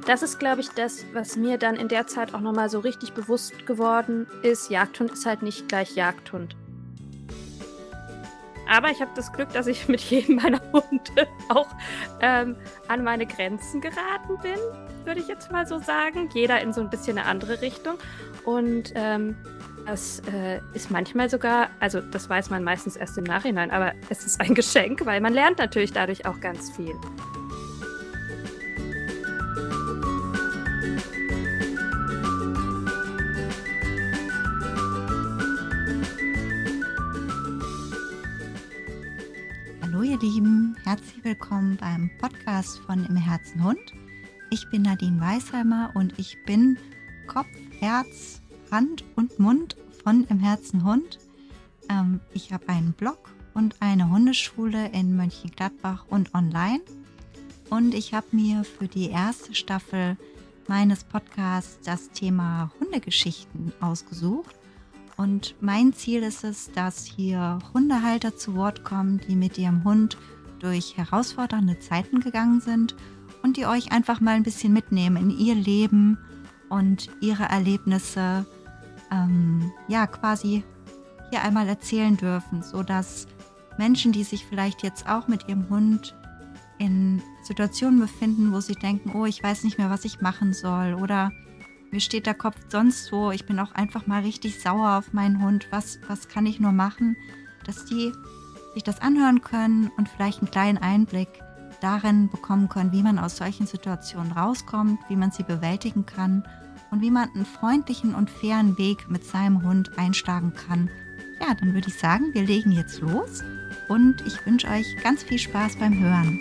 Das ist, glaube ich, das, was mir dann in der Zeit auch noch mal so richtig bewusst geworden ist. Jagdhund ist halt nicht gleich Jagdhund. Aber ich habe das Glück, dass ich mit jedem meiner Hunde auch an meine Grenzen geraten bin, würde ich jetzt mal so sagen. Jeder in so ein bisschen eine andere Richtung. Und das ist manchmal sogar, also das weiß man meistens erst im Nachhinein, aber es ist ein Geschenk, weil man lernt natürlich dadurch auch ganz viel. Hallo ihr Lieben, herzlich willkommen beim Podcast von Im Herzen Hund. Ich bin Nadine Weisheimer und ich bin Kopf, Herz, Hand und Mund von Im Herzen Hund. Ich habe einen Blog und eine Hundeschule in Mönchengladbach und online. Und ich habe mir für die erste Staffel meines Podcasts das Thema Hundegeschichten ausgesucht. Und mein Ziel ist es, dass hier Hundehalter zu Wort kommen, die mit ihrem Hund durch herausfordernde Zeiten gegangen sind und die euch einfach mal ein bisschen mitnehmen in ihr Leben und ihre Erlebnisse quasi hier einmal erzählen dürfen, sodass Menschen, die sich vielleicht jetzt auch mit ihrem Hund in Situationen befinden, wo sie denken, oh, ich weiß nicht mehr, was ich machen soll, oder mir steht der Kopf sonst wo, ich bin auch einfach mal richtig sauer auf meinen Hund, was kann ich nur machen, dass die sich das anhören können und vielleicht einen kleinen Einblick darin bekommen können, wie man aus solchen Situationen rauskommt, wie man sie bewältigen kann und wie man einen freundlichen und fairen Weg mit seinem Hund einschlagen kann. Ja, dann würde ich sagen, wir legen jetzt los und ich wünsche euch ganz viel Spaß beim Hören.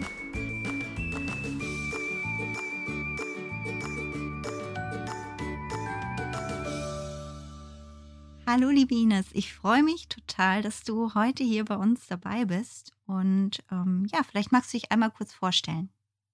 Hallo liebe Ines, ich freue mich total, dass du heute hier bei uns dabei bist und vielleicht magst du dich einmal kurz vorstellen.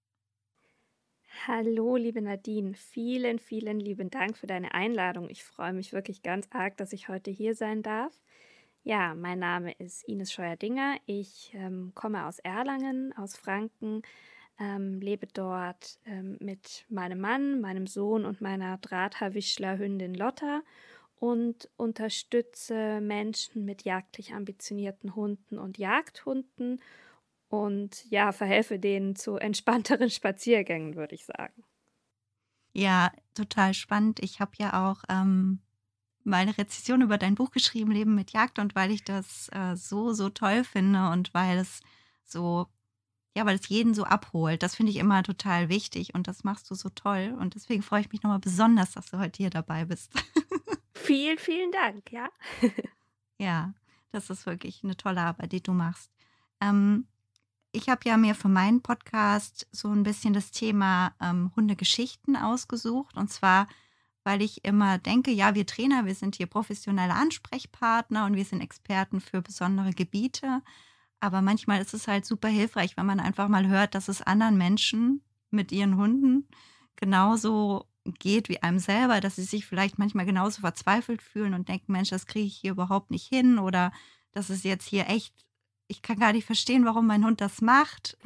Hallo, liebe Nadine. Vielen, vielen lieben Dank für deine Einladung. Ich freue mich wirklich ganz arg, dass ich heute hier sein darf. Ja, mein Name ist Ines Scheuerdinger. Ich komme aus Erlangen, aus Franken, lebe dort mit meinem Mann, meinem Sohn und meiner Drahthaarwischler-Hündin Lotta und unterstütze Menschen mit jagdlich ambitionierten Hunden und Jagdhunden und ja, verhelfe denen zu entspannteren Spaziergängen, würde ich sagen. Ja, total spannend. Ich habe ja auch mal eine Rezension über dein Buch geschrieben, Leben mit Jagd, und weil ich das so toll finde und weil es jeden so abholt. Das finde ich immer total wichtig und das machst du so toll. Und deswegen freue ich mich nochmal besonders, dass du heute hier dabei bist. Vielen, vielen Dank, ja. Ja, das ist wirklich eine tolle Arbeit, die du machst. Ähm, Ich habe ja mir für meinen Podcast so ein bisschen das Thema Hundegeschichten ausgesucht. Und zwar, weil ich immer denke, ja, wir Trainer, wir sind hier professionelle Ansprechpartner und wir sind Experten für besondere Gebiete. Aber manchmal ist es halt super hilfreich, wenn man einfach mal hört, dass es anderen Menschen mit ihren Hunden genauso geht wie einem selber, dass sie sich vielleicht manchmal genauso verzweifelt fühlen und denken, Mensch, das kriege ich hier überhaupt nicht hin, oder das ist jetzt hier echt, ich kann gar nicht verstehen, warum mein Hund das macht.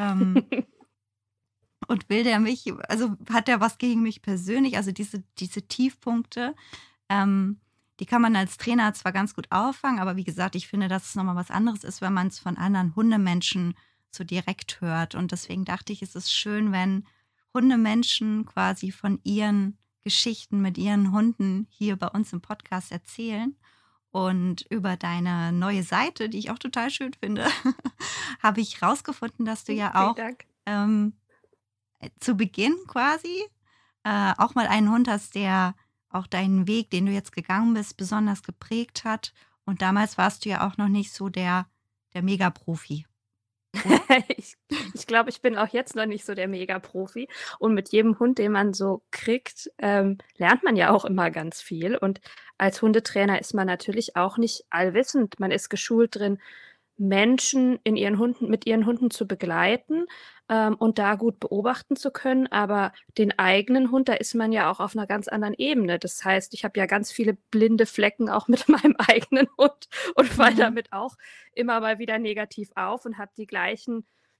Und will der mich, also hat der was gegen mich persönlich? Also diese Tiefpunkte, die kann man als Trainer zwar ganz gut auffangen, aber wie gesagt, ich finde, dass es nochmal was anderes ist, wenn man es von anderen Hundemenschen so direkt hört. Und deswegen dachte ich, es ist schön, wenn Hundemenschen quasi von ihren Geschichten mit ihren Hunden hier bei uns im Podcast erzählen. Und über deine neue Seite, die ich auch total schön finde, habe ich rausgefunden, dass du ja Vielen auch Dank. zu Beginn quasi auch mal einen Hund hast, der auch deinen Weg, den du jetzt gegangen bist, besonders geprägt hat. Und damals warst du ja auch noch nicht so der Mega-Profi. Ich glaube, ich bin auch jetzt noch nicht so der Mega-Profi. Und mit jedem Hund, den man so kriegt, lernt man ja auch immer ganz viel. Und als Hundetrainer ist man natürlich auch nicht allwissend. Man ist geschult drin, Menschen mit ihren Hunden zu begleiten und da gut beobachten zu können. Aber den eigenen Hund, da ist man ja auch auf einer ganz anderen Ebene. Das heißt, ich habe ja ganz viele blinde Flecken auch mit meinem eigenen Hund und fall Mhm. damit auch immer mal wieder negativ auf und habe die gleichen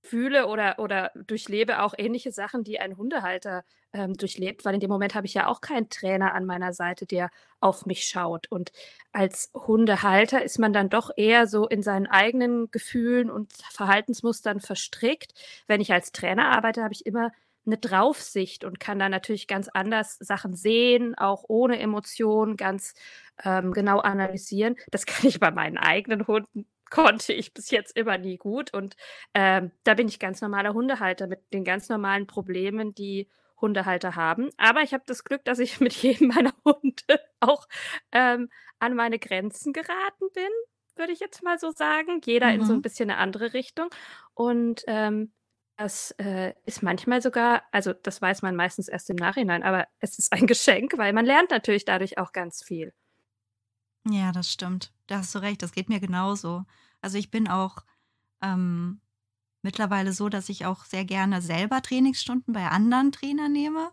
fühle oder durchlebe auch ähnliche Sachen, die ein Hundehalter, durchlebt, weil in dem Moment habe ich ja auch keinen Trainer an meiner Seite, der auf mich schaut. Und als Hundehalter ist man dann doch eher so in seinen eigenen Gefühlen und Verhaltensmustern verstrickt. Wenn ich als Trainer arbeite, habe ich immer eine Draufsicht und kann dann natürlich ganz anders Sachen sehen, auch ohne Emotionen, ganz, genau analysieren. Das kann ich bei meinen eigenen Hunden konnte ich bis jetzt immer nie gut und, da bin ich ganz normaler Hundehalter mit den ganz normalen Problemen, die Hundehalter haben. Aber ich habe das Glück, dass ich mit jedem meiner Hunde auch, ähm, an meine Grenzen geraten bin, würde ich jetzt mal so sagen. Jeder in so ein Mhm. bisschen eine andere Richtung. Und, das, ist manchmal sogar also, das weiß man meistens erst im Nachhinein, aber es ist ein Geschenk, weil man lernt natürlich dadurch auch ganz viel. Ja, das stimmt. Da hast du recht, das geht mir genauso. Also, ich bin auch, ähm, mittlerweile so, dass ich auch sehr gerne selber Trainingsstunden bei anderen Trainern nehme,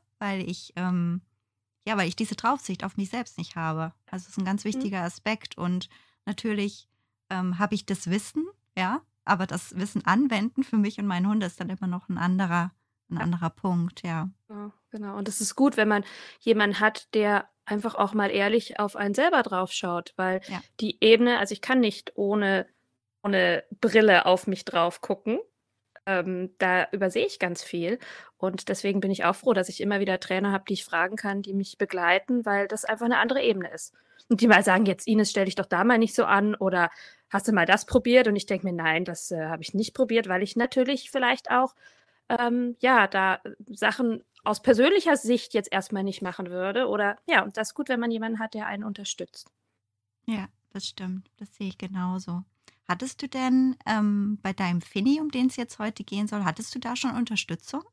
weil ich diese Draufsicht auf mich selbst nicht habe. Also, es ist ein ganz Mhm. wichtiger Aspekt und natürlich, habe ich das Wissen, ja, aber das Wissen anwenden für mich und meinen Hund ist dann immer noch ein anderer Punkt, ja. Ja, genau. Und es ist gut, wenn man jemanden hat, der einfach auch mal ehrlich auf einen selber draufschaut, weil Ja. die Ebene also, ich kann nicht ohne Brille auf mich drauf gucken. Da übersehe ich ganz viel und deswegen bin ich auch froh, dass ich immer wieder Trainer habe, die ich fragen kann, die mich begleiten, weil das einfach eine andere Ebene ist. Und die mal sagen: „Jetzt Ines, stell dich doch da mal nicht so an“ oder „Hast du mal das probiert?“ Und ich denke mir: „Nein, das, habe ich nicht probiert“, weil ich natürlich vielleicht auch, ja, da Sachen aus persönlicher Sicht jetzt erst mal nicht machen würde oder ja, und das ist gut, wenn man jemanden hat, der einen unterstützt. Ja, das stimmt. Das sehe ich genauso. Hattest du denn, bei deinem Finny, um den es jetzt heute gehen soll, hattest du da schon Unterstützung?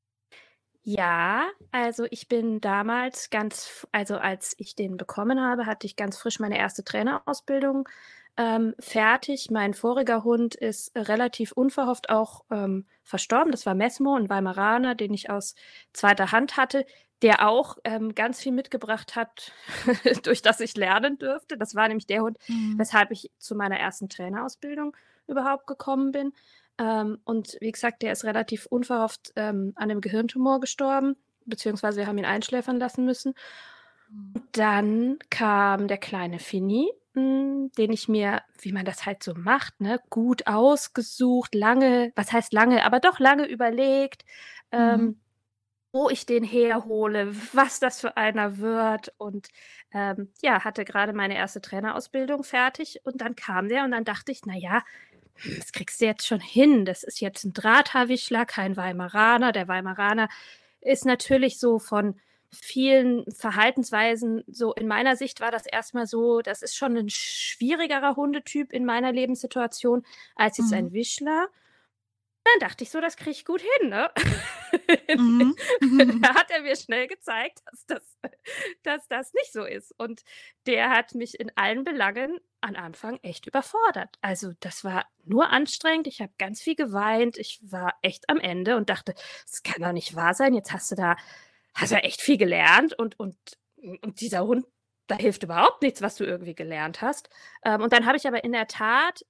Ja, also ich bin damals also als ich den bekommen habe, hatte ich ganz frisch meine erste Trainerausbildung, fertig. Mein voriger Hund ist relativ unverhofft auch, verstorben. Das war Messmo, 'n Weimaraner, den ich aus zweiter Hand hatte, der auch, ganz viel mitgebracht hat, durch das ich lernen durfte. Das war nämlich der Hund, Mhm. weshalb ich zu meiner ersten Trainerausbildung überhaupt gekommen bin. Und wie gesagt, der ist relativ unverhofft, an 'nem Gehirntumor gestorben, beziehungsweise wir haben ihn einschläfern lassen müssen. Mhm. Dann kam der kleine Finny, den ich mir, wie man das halt so macht, ne, gut ausgesucht, lange was heißt lange, aber doch lange überlegt, Mhm. ähm, wo ich den herhole, was das für einer wird und, ja, hatte grade meine erste Trainerausbildung fertig und dann kam der und dann dachte ich: „Na ja, das kriegst du jetzt schon hin. Das ist jetzt 'n Drahthaarwischler, kein Weimaraner. Der Weimaraner ist natürlich so von vielen Verhaltensweisen so in meiner Sicht war das erst mal so, das ist schon 'nen schwierigerer Hundetyp in meiner Lebenssituation als jetzt Mhm. ein Wischler. Dann dachte ich so: „Das kriege ich gut hin“, ne? Mhm. Da hat er mir schnell gezeigt, dass das nicht so ist. Und der hat mich in allen Belangen am Anfang echt überfordert. Also, das war nur anstrengend. Ich habe ganz viel geweint. Ich war echt am Ende und dachte: „Das kann doch nicht wahr sein. Jetzt hast du echt viel gelernt und dieser Hund, da hilft überhaupt nichts, was du irgendwie gelernt hast.“ Und dann habe ich aber in der Tat,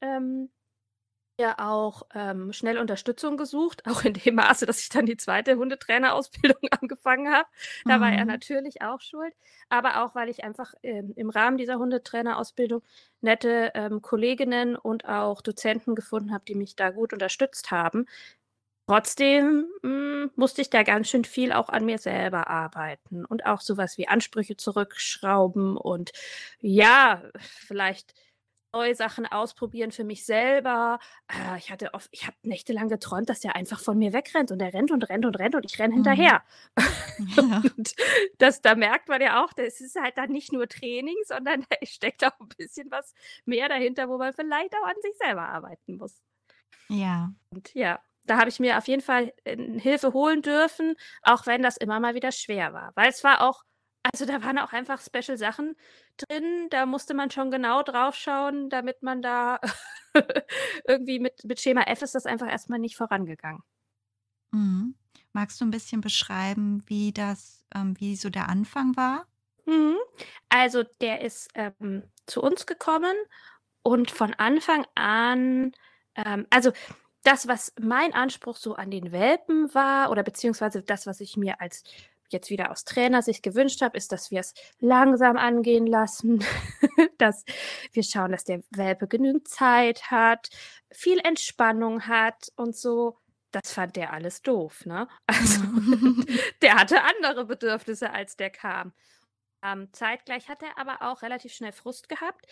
ja auch, schnell Unterstützung gesucht, auch in dem Maße, dass ich dann die zweite Hundetrainerausbildung angefangen habe. Da war er Mhm. natürlich auch schuld, aber auch, weil ich einfach, im Rahmen dieser Hundetrainerausbildung nette, Kolleginnen und auch Dozenten gefunden habe, die mich da gut unterstützt haben. Trotzdem, musste ich da ganz schön viel auch an mir selber arbeiten und auch so was wie Ansprüche zurückschrauben und ja, vielleicht neue Sachen ausprobieren für mich selber. Ich habe nächtelang geträumt, dass der einfach von mir wegrennt und er rennt und rennt und rennt und ich renne Mhm. hinterher. Ja. Und da merkt man ja auch, das ist halt dann nicht nur Training, sondern da steckt auch 'n bisschen was mehr dahinter, wo man vielleicht auch an sich selber arbeiten muss. Ja. Und ja, da habe ich mir auf jeden Fall, Hilfe holen dürfen, auch wenn das immer mal wieder schwer war. Weil es war auch also, da waren auch einfach Special Sachen drin, da musste man schon genau drauf schauen, damit man da irgendwie mit Schema F ist das einfach erst mal nicht vorangegangen. Mhm. Magst du ein bisschen beschreiben, wie so der Anfang war? Mhm. Also, der ist, zu uns gekommen und von Anfang an also das, was mein Anspruch so an den Welpen war oder beziehungsweise das, was ich mir als jetzt wieder aus Trainersicht gewünscht habe, ist, dass wir es langsam angehen lassen, dass wir schauen, dass der Welpe genügend Zeit hat, viel Entspannung hat und so. Das fand der alles doof, ne? Also, Mhm. der hatte andere Bedürfnisse, als der kam. Zeitgleich hat er aber auch relativ schnell Frust gehabt.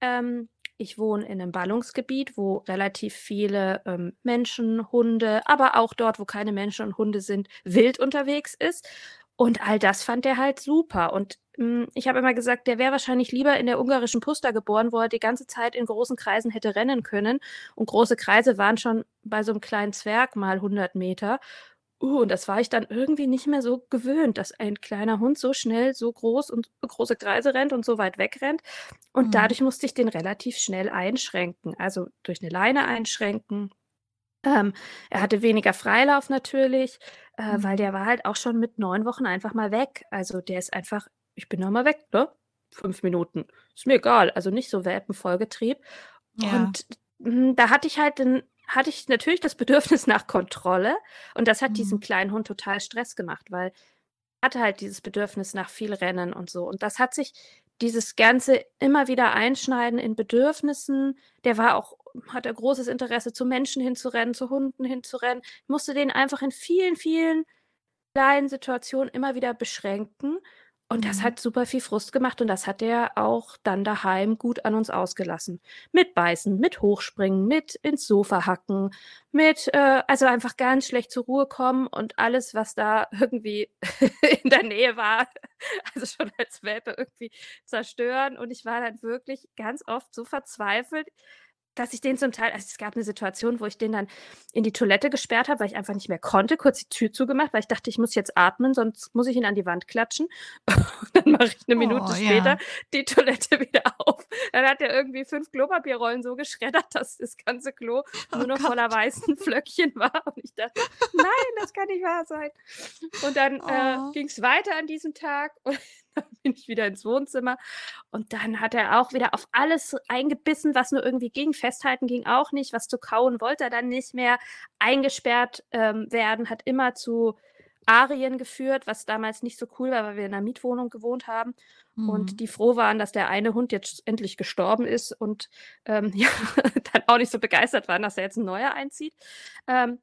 Ich wohne in einem Ballungsgebiet, wo relativ viele, Menschen, Hunde, aber auch dort, wo keine Menschen und Hunde sind, wild unterwegs ist. Und all das fand er halt super. Und, ich habe immer gesagt, der wäre wahrscheinlich lieber in der ungarischen Puszta geboren, wo er die ganze Zeit in großen Kreisen hätte rennen können. Und große Kreise waren schon bei so einem kleinen Zwerg mal 100 Meter. Und das war ich dann irgendwie nicht mehr so gewöhnt, dass ein kleiner Hund so schnell, so groß und große Kreise rennt und so weit wegrennt. Und Mhm. dadurch musste ich den relativ schnell einschränken, also durch eine Leine einschränken. Ähm, Er hatte weniger Freilauf natürlich, weil Mhm. der war halt auch schon mit 9 Wochen einfach mal weg. Also, der ist einfach ich bin da mal weg, ne? 5 Minuten. Ist mir egal, also nicht so Welpenvollgetrieb. Ja. Und, da hatte ich natürlich das Bedürfnis nach Kontrolle und das hat diesem Mhm. kleinen Hund total Stress gemacht, weil er hatte halt dieses Bedürfnis nach viel Rennen und so. Und das hat sich dieses ganze immer wieder Einschneiden in Bedürfnissen der war auch hatte großes Interesse, zu Menschen hinzurennen, zu Hunden hinzurennen. Ich musste den einfach in vielen, vielen kleinen Situationen immer wieder beschränken und das Mhm. hat super viel Frust gemacht und das hat er auch dann daheim gut an uns ausgelassen. Mit Beißen, mit Hochspringen, mit ins Sofa hacken, mit, also einfach ganz schlecht zur Ruhe kommen und alles, was da irgendwie in der Nähe war, also schon als Welpe irgendwie zerstören und ich war dann wirklich ganz oft so verzweifelt, dass ich den zum Teil es gab 'ne Situation, wo ich den dann in die Toilette gesperrt habe, weil ich einfach nicht mehr konnte, kurz die Tür zugemacht, weil ich dachte, ich muss jetzt atmen, sonst muss ich ihn an die Wand klatschen. Und dann mache ich 'ne Oh, Minute später ja. die Toilette wieder auf. Dann hat er irgendwie 5 Klopapierrollen so geschreddert, dass das ganze Klo Oh nur noch voller Gott. weißen Flöckchen war und ich dachte: „Nein, das kann nicht wahr sein.“ Und dann, Oh. ging's weiter an diesem Tag und dann bin ich wieder ins Wohnzimmer und dann hat er auch wieder auf alles eingebissen, was nur irgendwie ging. Festhalten ging auch nicht, was zu kauen wollte er dann nicht mehr. Eingesperrt, werden hat immer zu Arien geführt, was damals nicht so cool war, weil wir in 'ner Mietwohnung gewohnt haben und Mhm. die froh waren, dass der eine Hund jetzt endlich gestorben ist und, ja, dann auch nicht so begeistert waren, dass da jetzt 'n neuer einzieht. Ähm,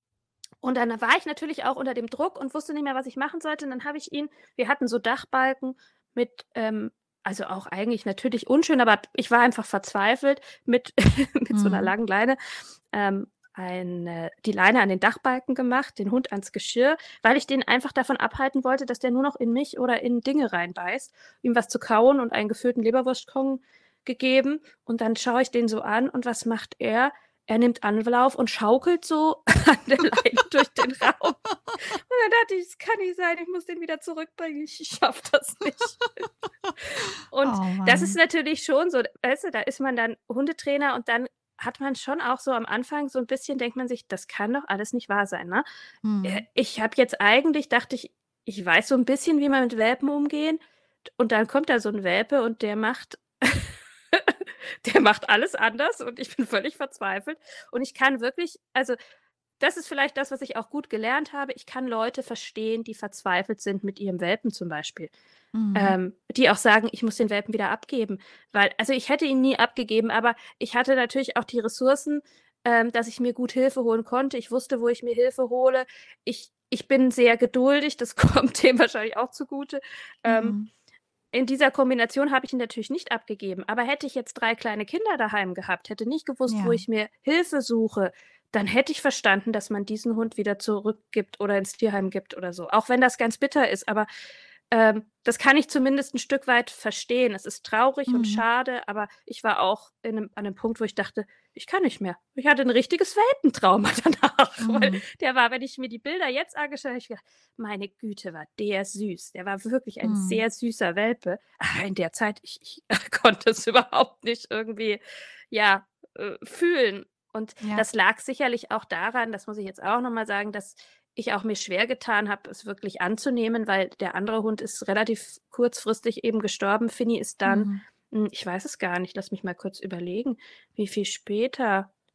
und dann war ich natürlich auch unter dem Druck und wusste nicht mehr, was ich machen sollte. Und dann habe ich ihn wir hatten so Dachbalken mit, also auch eigentlich natürlich unschön, aber ich war einfach verzweifelt mit mit so 'ner Mhm. langen Leine, die Leine an den Dachbalken gemacht, den Hund ans Geschirr, weil ich den einfach davon abhalten wollte, dass der nur noch in mich oder in Dinge reinbeißt, ihm was zu kauen und einen gefüllten Leberwurstton gegeben. Und dann schaue ich den so an und was macht er? Er nimmt Anlauf und schaukelt so an der Leine durch den Raum. Und dann dachte ich: „Das kann nicht sein, ich muss den wieder zurückbringen. Ich schaffe das nicht.“ Und Oh das ist Mann. natürlich schon so, weißt du, da ist man dann Hundetrainer und dann hat man schon auch so am Anfang so 'n bisschen denkt man sich: „Das kann doch alles nicht wahr sein, ne?“ Mhm. Ich habe jetzt eigentlich dachte ich, ich weiß so 'n bisschen, wie man mit Welpen umgehen und dann kommt da so 'n Welpe und der macht der macht alles anders und ich bin völlig verzweifelt und ich kann wirklich also das ist vielleicht das, was ich auch gut gelernt habe. Ich kann Leute verstehen, die verzweifelt sind mit ihrem Welpen zum Beispiel. Mhm. Die auch sagen: „Ich muss den Welpen wieder abgeben.“ Weil also, ich hätte ihn nie abgegeben, aber ich hatte natürlich auch die Ressourcen, dass ich mir gut Hilfe holen konnte. Ich wusste, wo ich mir Hilfe hole. Ich bin sehr geduldig, das kommt dem wahrscheinlich auch zugute. Ähm, Mhm. in dieser Kombination habe ich ihn natürlich nicht abgegeben, aber hätte ich jetzt 3 kleine Kinder daheim gehabt, hätte nicht gewusst, wo Ja. ich mir Hilfe suche, dann hätte ich verstanden, dass man diesen Hund wieder zurückgibt oder ins Tierheim gibt oder so, auch wenn das ganz bitter ist, aber, das kann ich zumindest 'n Stück weit verstehen. Es ist traurig und Mhm. schade, aber ich war auch an 'nem Punkt, wo ich dachte: „Ich kann nicht mehr.“ Ich hatte 'n richtiges Welpentrauma danach, weil Mhm. der war wenn ich mir die Bilder jetzt angeschaut habe, habe ich gedacht: „Meine Güte, war der süß.“ Der war wirklich ein Mhm. sehr süßer Welpe. Aber in der Zeit, ich konnte es überhaupt nicht irgendwie, ja, fühlen. Und Ja. das lag sicherlich auch daran, das muss ich jetzt auch noch mal sagen, dass ich auch mir schwer getan habe, es wirklich anzunehmen, weil der andere Hund ist relativ kurzfristig eben gestorben. Finny ist dann Mhm. ich weiß es gar nicht, lass mich mal kurz überlegen, wie viel später.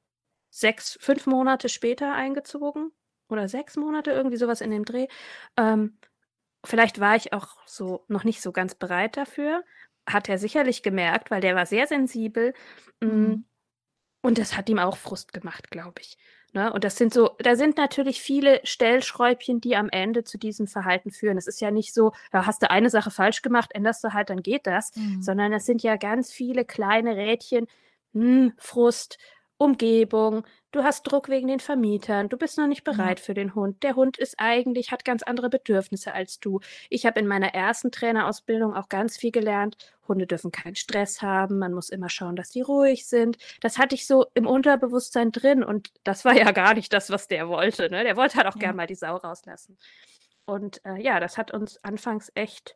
5 Monate später eingezogen oder 6 Monate, irgendwie sowas in dem Dreh. Ähm, Vielleicht war ich auch so noch nicht so ganz bereit dafür. Hat er sicherlich gemerkt, weil der war sehr sensibel. Hm, Mhm. und das hat ihm auch Frust gemacht, glaube ich, ne? Und da sind natürlich viele Stellschräubchen, die am Ende zu diesem Verhalten führen. Es ist ja nicht so, ja, hast du eine Sache falsch gemacht, änderst du halt, dann geht das, Mhm. sondern es sind ja ganz viele kleine Rädchen, Frust, Umgebung, du hast Druck wegen den Vermietern, du bist noch nicht Ja. bereit für den Hund. Der Hund hat ganz andere Bedürfnisse als du. Ich habe in meiner ersten Trainerausbildung auch ganz viel gelernt. Hunde dürfen keinen Stress haben, man muss immer schauen, dass die ruhig sind. Das hatte ich so im Unterbewusstsein drin und das war ja gar nicht das, was der wollte, ne? Der wollte halt auch gern Ja. mal die Sau rauslassen. Und, ja, das hat uns anfangs echt,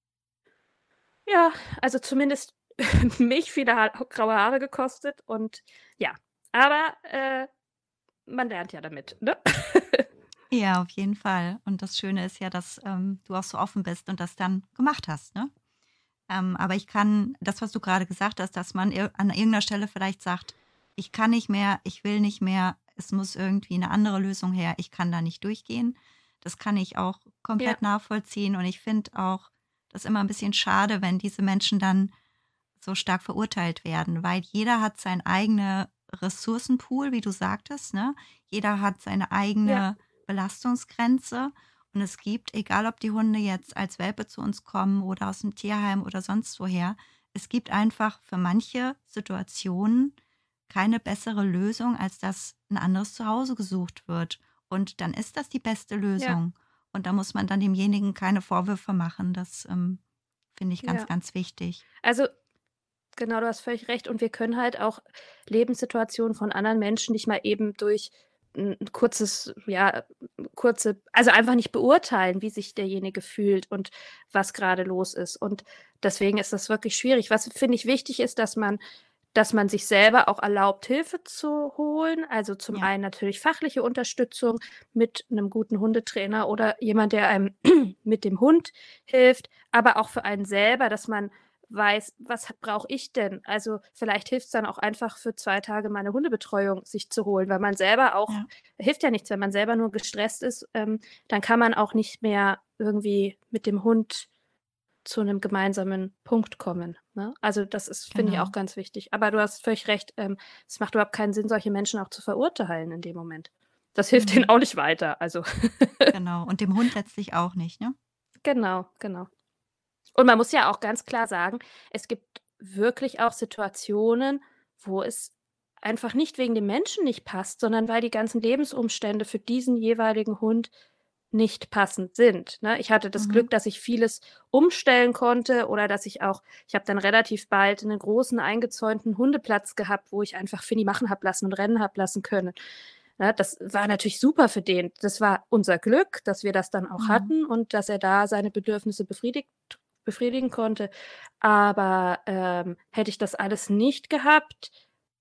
ja, also zumindest mich viele graue Haare gekostet und ja, aber, man lernt ja damit, ne? Ja, auf jeden Fall. Und das Schöne ist ja, dass, du auch so offen bist und das dann gemacht hast, ne? Aber ich kann das, was du gerade gesagt hast, dass man an irgendeiner Stelle vielleicht sagt: „Ich kann nicht mehr, ich will nicht mehr, es muss irgendwie eine andere Lösung her, ich kann da nicht durchgehen.“ Das kann ich auch Ja, komplett nachvollziehen und ich finde auch das immer ein bisschen schade, wenn diese Menschen dann so stark verurteilt werden, weil jeder hat seinen eigenen Ressourcenpool, wie du sagtest, ne? Jeder hat seine ja, eigene Belastungsgrenze und es gibt, egal ob die Hunde jetzt als Welpe zu uns kommen oder aus dem Tierheim oder sonst woher, es gibt einfach für manche Situationen keine bessere Lösung, als dass ein anderes Zuhause gesucht wird. Und dann ist das die beste ja, Lösung. Und da muss man dann demjenigen keine Vorwürfe machen. Das, finde ich ganz, ja. ganz wichtig. Also, genau, du hast völlig recht und wir können halt auch Lebenssituationen von anderen Menschen nicht mal eben durch 'n kurzes ja, kurze also, einfach nicht beurteilen, wie sich derjenige fühlt und was grade los ist. Und deswegen ist das wirklich schwierig. Was, finde ich, wichtig ist, dass man sich selber auch erlaubt, Hilfe zu holen. Also, zum Ja. einen natürlich fachliche Unterstützung mit 'nem guten Hundetrainer oder jemand, der einem mit dem Hund hilft, aber auch für einen selber, dass man weiß, was brauche ich denn? Also, vielleicht hilft's dann auch einfach für 2 Tage mal 'ne Hundebetreuung sich zu holen, weil man selber auch Ja, hilft ja nichts, wenn man selber nur gestresst ist, dann kann man auch nicht mehr irgendwie mit dem Hund zu 'nem gemeinsamen Punkt kommen, ne? Also, das ist, finde ich, auch genau. ganz wichtig. Aber du hast völlig recht, es macht überhaupt keinen Sinn, solche Menschen auch zu verurteilen in dem Moment. Das hilft denen Mhm. auch nicht weiter, also Genau. Und dem Hund letztlich auch nicht, ne? genau, genau. Und man muss ja auch ganz klar sagen, es gibt wirklich auch Situationen, wo es einfach nicht wegen dem Menschen nicht passt, sondern weil die ganzen Lebensumstände für diesen jeweiligen Hund nicht passend sind, ne? Ich hatte das Mhm. Glück, dass ich vieles umstellen konnte oder dass ich habe dann relativ bald 'nen großen eingezäunten Hundeplatz gehabt, wo ich einfach Finny machen habe lassen und rennen habe lassen können. Ne, das war natürlich super für den. Das war unser Glück, dass wir das dann auch Mhm. hatten und dass er da seine Bedürfnisse befriedigen konnte. Aber, hätte ich das alles nicht gehabt,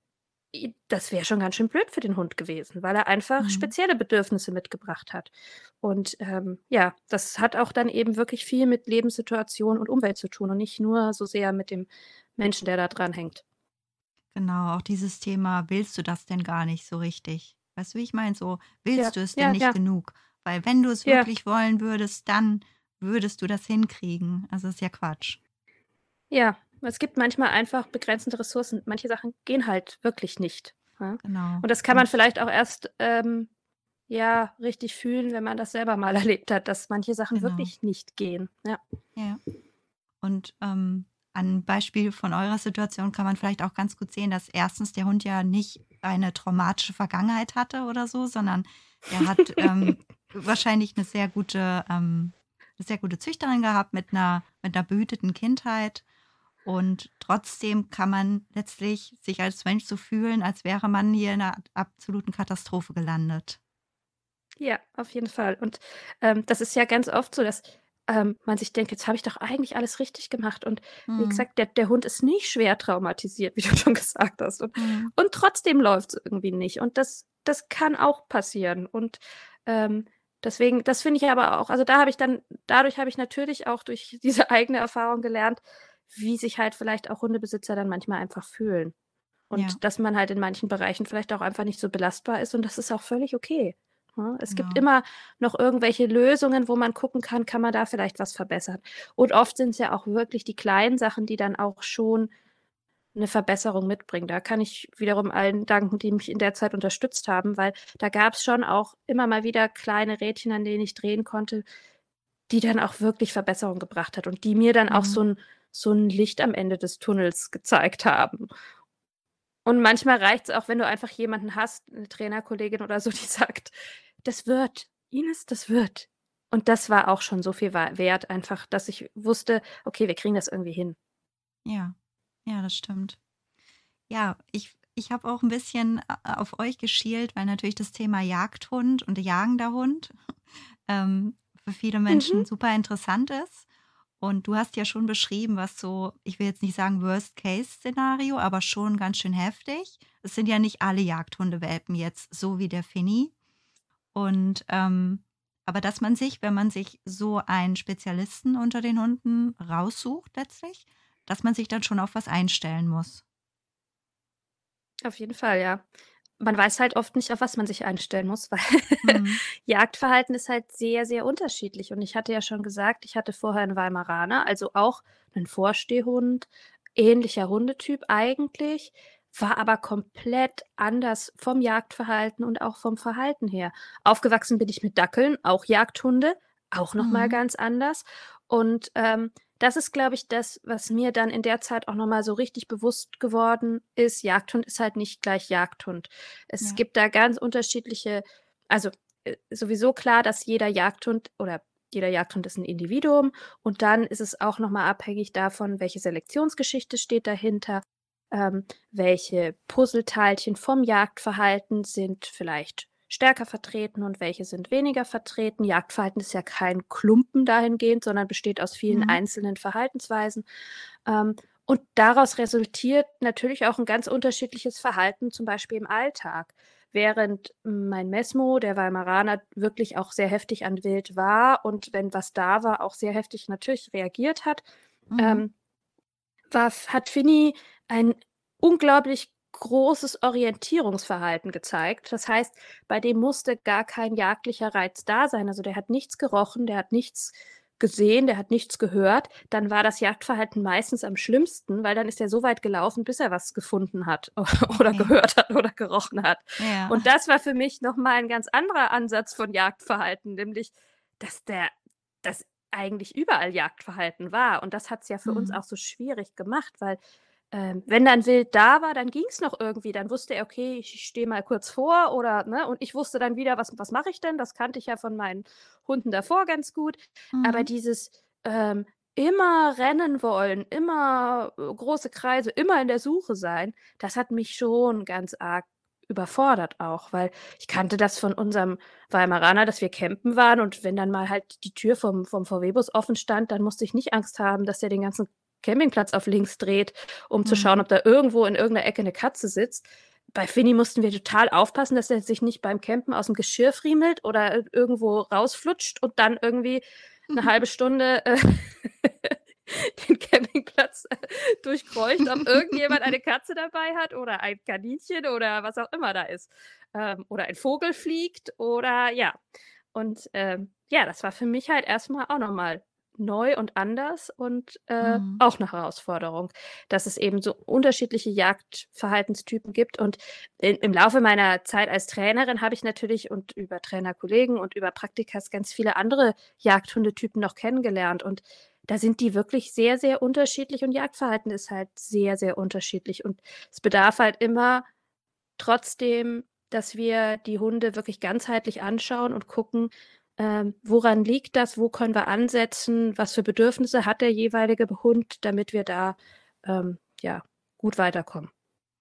das wäre schon ganz schön blöd für den Hund gewesen, weil er einfach Mhm. spezielle Bedürfnisse mitgebracht hat. Und, ja, das hat auch dann eben wirklich viel mit Lebenssituation und Umwelt zu tun und nicht nur so sehr mit dem Menschen, der da dran hängt. Genau, auch dieses Thema: „Willst du das denn gar nicht so richtig?“ Weißt du, wie ich meine? So: Ja, „Willst du es denn ja, nicht ja, genug?“ Weil wenn du es ja, wirklich wollen würdest, dann würdest du das hinkriegen. Also, ist ja Quatsch. ja. Es gibt manchmal einfach begrenzende Ressourcen. Manche Sachen gehen halt wirklich nicht, ja? Genau. Und das kann man Und vielleicht auch erst, ja, richtig fühlen, wenn man das selber mal erlebt hat, dass manche Sachen genau, wirklich nicht gehen. Ja. ja. Und, an Beispiel von eurer Situation kann man vielleicht auch ganz gut sehen, dass erstens der Hund ja nicht eine traumatische Vergangenheit hatte oder so, sondern der hat, wahrscheinlich eine sehr gute Züchterin gehabt mit einer behüteten Kindheit. Und trotzdem kann man letztlich sich als Mensch so fühlen, als wäre man hier in einer absoluten Katastrophe gelandet. Ja, auf jeden Fall. Und, das ist ja ganz oft so, dass, man sich denkt: „Jetzt habe ich doch eigentlich alles richtig gemacht.“ Und wie Mhm. gesagt, der Hund ist nicht schwer traumatisiert, wie du schon gesagt hast. Mhm. Und trotzdem läuft's irgendwie nicht. Und das kann auch passieren. Und, ähm, deswegen das finde ich aber auch, also, dadurch habe ich natürlich auch durch diese eigene Erfahrung gelernt, wie sich halt vielleicht auch Hundebesitzer dann manchmal einfach fühlen. Ja, und dass man halt in manchen Bereichen vielleicht auch einfach nicht so belastbar ist und das ist auch völlig okay. Ne? Es gibt genau. immer noch irgendwelche Lösungen, wo man gucken kann man da vielleicht was verbessern. Und oft sind es ja auch wirklich die kleinen Sachen, die dann auch schon eine Verbesserung mitbringen. Da kann ich wiederum allen danken, die mich in der Zeit unterstützt haben, weil da gab es schon auch immer mal wieder kleine Rädchen, an denen ich drehen konnte, die dann auch wirklich Verbesserung gebracht hat und die mir dann auch Mhm. so 'n Licht am Ende des Tunnels gezeigt haben. Und manchmal reicht's auch, wenn du einfach jemanden hast, 'ne Trainerkollegin oder so, die sagt: „Das wird, Ines, das wird.“ Und das war auch schon so viel wa wert einfach, dass ich wusste: „Okay, wir kriegen das irgendwie hin.“ Ja, ja, das stimmt. Ja, ich habe auch ein bisschen auf euch geschielt, weil natürlich das Thema Jagdhund und jagender Hund, für viele Mhm. Menschen super interessant ist. Und du hast ja schon beschrieben, was so, ich will jetzt nicht sagen Worst-Case-Szenario, aber schon ganz schön heftig. Es sind ja nicht alle Jagdhundewelpen jetzt so wie der Finny. Und, aber dass man sich, wenn man sich so einen Spezialisten unter den Hunden raussucht letztlich, dass man sich dann schon auf was einstellen muss. Auf jeden Fall, ja. Man weiß halt oft nicht, auf was man sich einstellen muss, weil Mhm. Jagdverhalten ist halt sehr, sehr unterschiedlich. Und ich hatte ja schon gesagt, ich hatte vorher 'n Weimaraner, also auch 'nen Vorstehhund, ähnlicher Hundetyp eigentlich, war aber komplett anders vom Jagdverhalten und auch vom Verhalten her. Aufgewachsen bin ich mit Dackeln, auch Jagdhunde, auch noch mal Mhm. ganz anders. Und, das ist, glaube ich, das, was mir dann in der Zeit auch noch mal so richtig bewusst geworden ist. Jagdhund ist halt nicht gleich Jagdhund. Es Ja. gibt da ganz unterschiedliche also, sowieso klar, dass jeder Jagdhund ist 'n Individuum und dann ist es auch noch mal abhängig davon, welche Selektionsgeschichte steht dahinter, welche Puzzleteilchen vom Jagdverhalten sind vielleicht stärker vertreten und welche sind weniger vertreten. Jagdverhalten ist ja kein Klumpen dahingehend, sondern besteht aus vielen Mhm. einzelnen Verhaltensweisen. Ähm, und daraus resultiert natürlich auch 'n ganz unterschiedliches Verhalten, zum Beispiel im Alltag. Während mein Mesmo, der Weimaraner, wirklich auch sehr heftig an Wild war und wenn was da war, auch sehr heftig natürlich reagiert hat, Mhm. ähm, hat Finny ein unglaublich großes Orientierungsverhalten gezeigt. Das heißt, bei dem musste gar kein jagdlicher Reiz da sein. Also, der hat nichts gerochen, der hat nichts gesehen, der hat nichts gehört. Dann war das Jagdverhalten meistens am schlimmsten, weil dann ist er so weit gelaufen, bis er was gefunden hat oder Okay. gehört hat oder gerochen hat. Ja. Und das war für mich noch mal 'n ganz anderer Ansatz von Jagdverhalten, nämlich, dass das eigentlich überall Jagdverhalten war. Und das hat's ja für uns Mhm. auch so schwierig gemacht, weil, wenn dann Wild da war, dann ging's noch irgendwie. Dann wusste er: „Okay, ich stehe mal kurz vor“ oder ne? Und ich wusste dann wieder: „Was mache ich denn?“ Das kannte ich ja von meinen Hunden davor ganz gut. Aber Mhm. dieses, immer rennen wollen, immer, große Kreise, immer in der Suche sein, das hat mich schon ganz arg überfordert auch, weil ich kannte das von unserem Weimaraner, dass wir campen waren und wenn dann mal halt die Tür vom VW-Bus offen stand, dann musste ich nicht Angst haben, dass der den ganzen Campingplatz auf links dreht, um zu schauen, Mhm. ob da irgendwo in irgend 'ner Ecke 'ne Katze sitzt. Bei Finny mussten wir total aufpassen, dass er sich nicht beim Campen aus'm Geschirr friemelt oder irgendwo rausflutscht und dann irgendwie 'ne halbe Stunde, den Campingplatz, durchkreucht, ob irgendjemand eine Katze dabei hat oder ein Kaninchen oder was auch immer da ist. Oder ein Vogel fliegt oder ja. Und, ja, das war für mich halt erst mal auch noch mal neu und anders und, Mhm. auch 'ne Herausforderung, dass es eben so unterschiedliche Jagdverhaltenstypen gibt. Und im Laufe meiner Zeit als Trainerin habe ich natürlich und über Trainerkollegen und über Praktikas ganz viele andere Jagdhundetypen noch kennengelernt. Und da sind die wirklich sehr, sehr unterschiedlich und Jagdverhalten ist halt sehr, sehr unterschiedlich. Und es bedarf halt immer trotzdem, dass wir die Hunde wirklich ganzheitlich anschauen und gucken, woran liegt das? Wo können wir ansetzen? Was für Bedürfnisse hat der jeweilige Hund, damit wir da, ja, gut weiterkommen.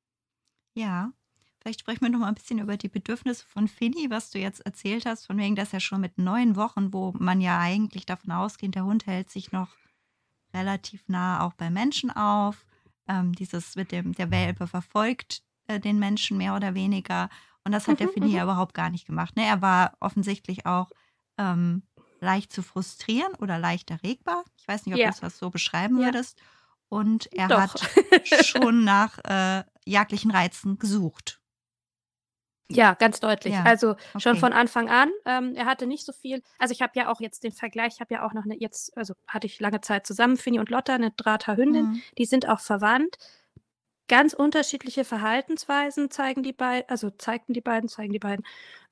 Ja, vielleicht sprechen wir noch mal ein bisschen über die Bedürfnisse von Finny, was du jetzt erzählt hast, von wegen, dass er schon mit 9 Wochen, wo man ja eigentlich davon ausgeht, der Hund hält sich noch relativ nah auch bei Menschen auf. Dieses mit dem der Welpe verfolgt, den Menschen mehr oder weniger. Und das hat der Mhm, Finny mhm. ja überhaupt gar nicht gemacht, ne? Er war offensichtlich auch, ähm, leicht zu frustrieren oder leicht erregbar. Ich weiß nicht, ob du Ja, das so beschreiben ja, würdest. Und er doch. hat schon nach, jagdlichen Reizen gesucht. Ja, ganz deutlich. Ja, Also schon okay. von Anfang an. Er hatte nicht so viel. Also ich habe ja auch jetzt den Vergleich, ich habe ja auch noch also hatte ich lange Zeit zusammen, Finny und Lotta, eine Drahter-Hündin, Mhm. die sind auch verwandt. Ganz unterschiedliche Verhaltensweisen zeigen die beiden, zeigen die beiden.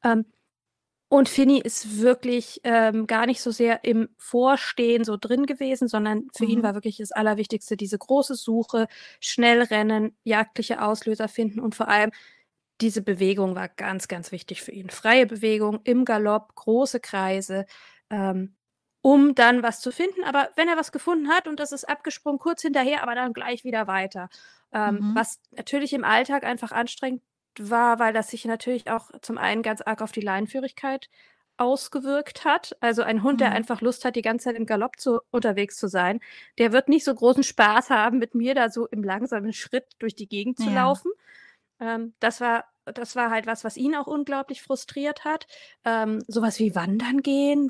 Und Finny ist wirklich gar nicht so sehr im Vorstehen so drin gewesen, sondern für ihn Mhm. war wirklich das Allerwichtigste diese große Suche, schnell rennen, jagdliche Auslöser finden und vor allem diese Bewegung war ganz, ganz wichtig für ihn. Freie Bewegung im Galopp, große Kreise, um dann was zu finden. Aber wenn er was gefunden hat und das ist abgesprungen, kurz hinterher, aber dann gleich wieder weiter. Mhm. Was natürlich im Alltag einfach anstrengend war, weil das sich natürlich auch zum einen ganz arg auf die Leinenführigkeit ausgewirkt hat. Also ein Hund, der Mhm. einfach Lust hat, die ganze Zeit im Galopp unterwegs zu sein, der wird nicht so großen Spaß haben, mit mir da so im langsamen Schritt durch die Gegend zu Ja. laufen. Das war halt was ihn auch unglaublich frustriert hat. So wie Wandern gehen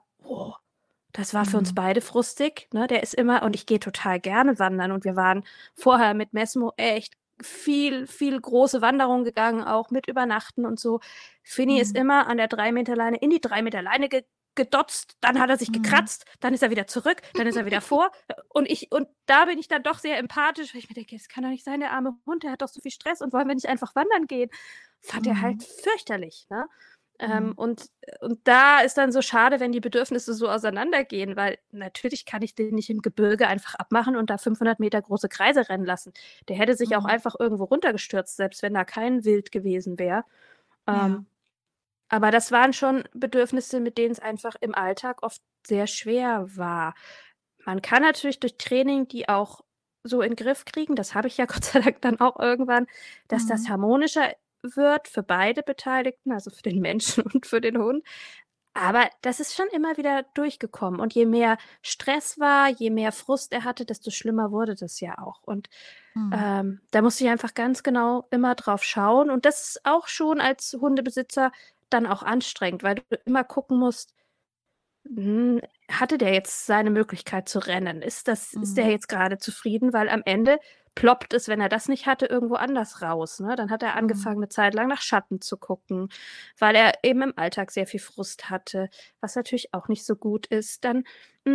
das war für uns Mhm. beide frustig, ne? Der ist immer und ich gehe total gerne wandern und wir waren vorher mit Messmo echt viel, viel große Wanderungen gegangen, auch mit Übernachten und so. Finny ist Mhm. immer an der 3 Meter Leine in die 3 Meter Leine gedotzt, dann hat er sich Mhm. gekratzt, dann ist er wieder zurück, dann ist er wieder vor. Und da bin ich dann doch sehr empathisch, weil ich mir denke, das kann doch nicht sein, der arme Hund, der hat doch so viel Stress und wollen wir nicht einfach wandern gehen? Fand er halt Mhm. fürchterlich, ne? Mhm. Und da ist dann so schade, wenn die Bedürfnisse so auseinandergehen, weil natürlich kann ich den nicht im Gebirge einfach abmachen und da 500 Meter große Kreise rennen lassen. Der hätte sich auch Mhm. einfach irgendwo runtergestürzt, selbst wenn da kein Wild gewesen wäre. Ja. Ähm, aber das waren schon Bedürfnisse, mit denen es einfach im Alltag oft sehr schwer war. Man kann natürlich durch Training die auch so in 'n Griff kriegen, das habe ich ja Gott sei Dank dann auch irgendwann, dass das Mhm. harmonischer wird für beide Beteiligten, also für den Menschen und für den Hund. Aber das ist schon immer wieder durchgekommen und je mehr Stress war, je mehr Frust er hatte, desto schlimmer wurde das ja auch. Und, Mhm. da musste ich einfach ganz genau immer drauf schauen und das ist auch schon als Hundebesitzer dann auch anstrengend, weil du immer gucken musst, hatte der jetzt seine Möglichkeit zu rennen? Ist der Mhm. jetzt grade zufrieden? Weil am Ende ploppt es, wenn er das nicht hatte, irgendwo anders raus, ne? Dann hat er Mhm. angefangen, 'ne Zeit lang nach Schatten zu gucken, weil er eben im Alltag sehr viel Frust hatte, was natürlich auch nicht so gut ist. Dann,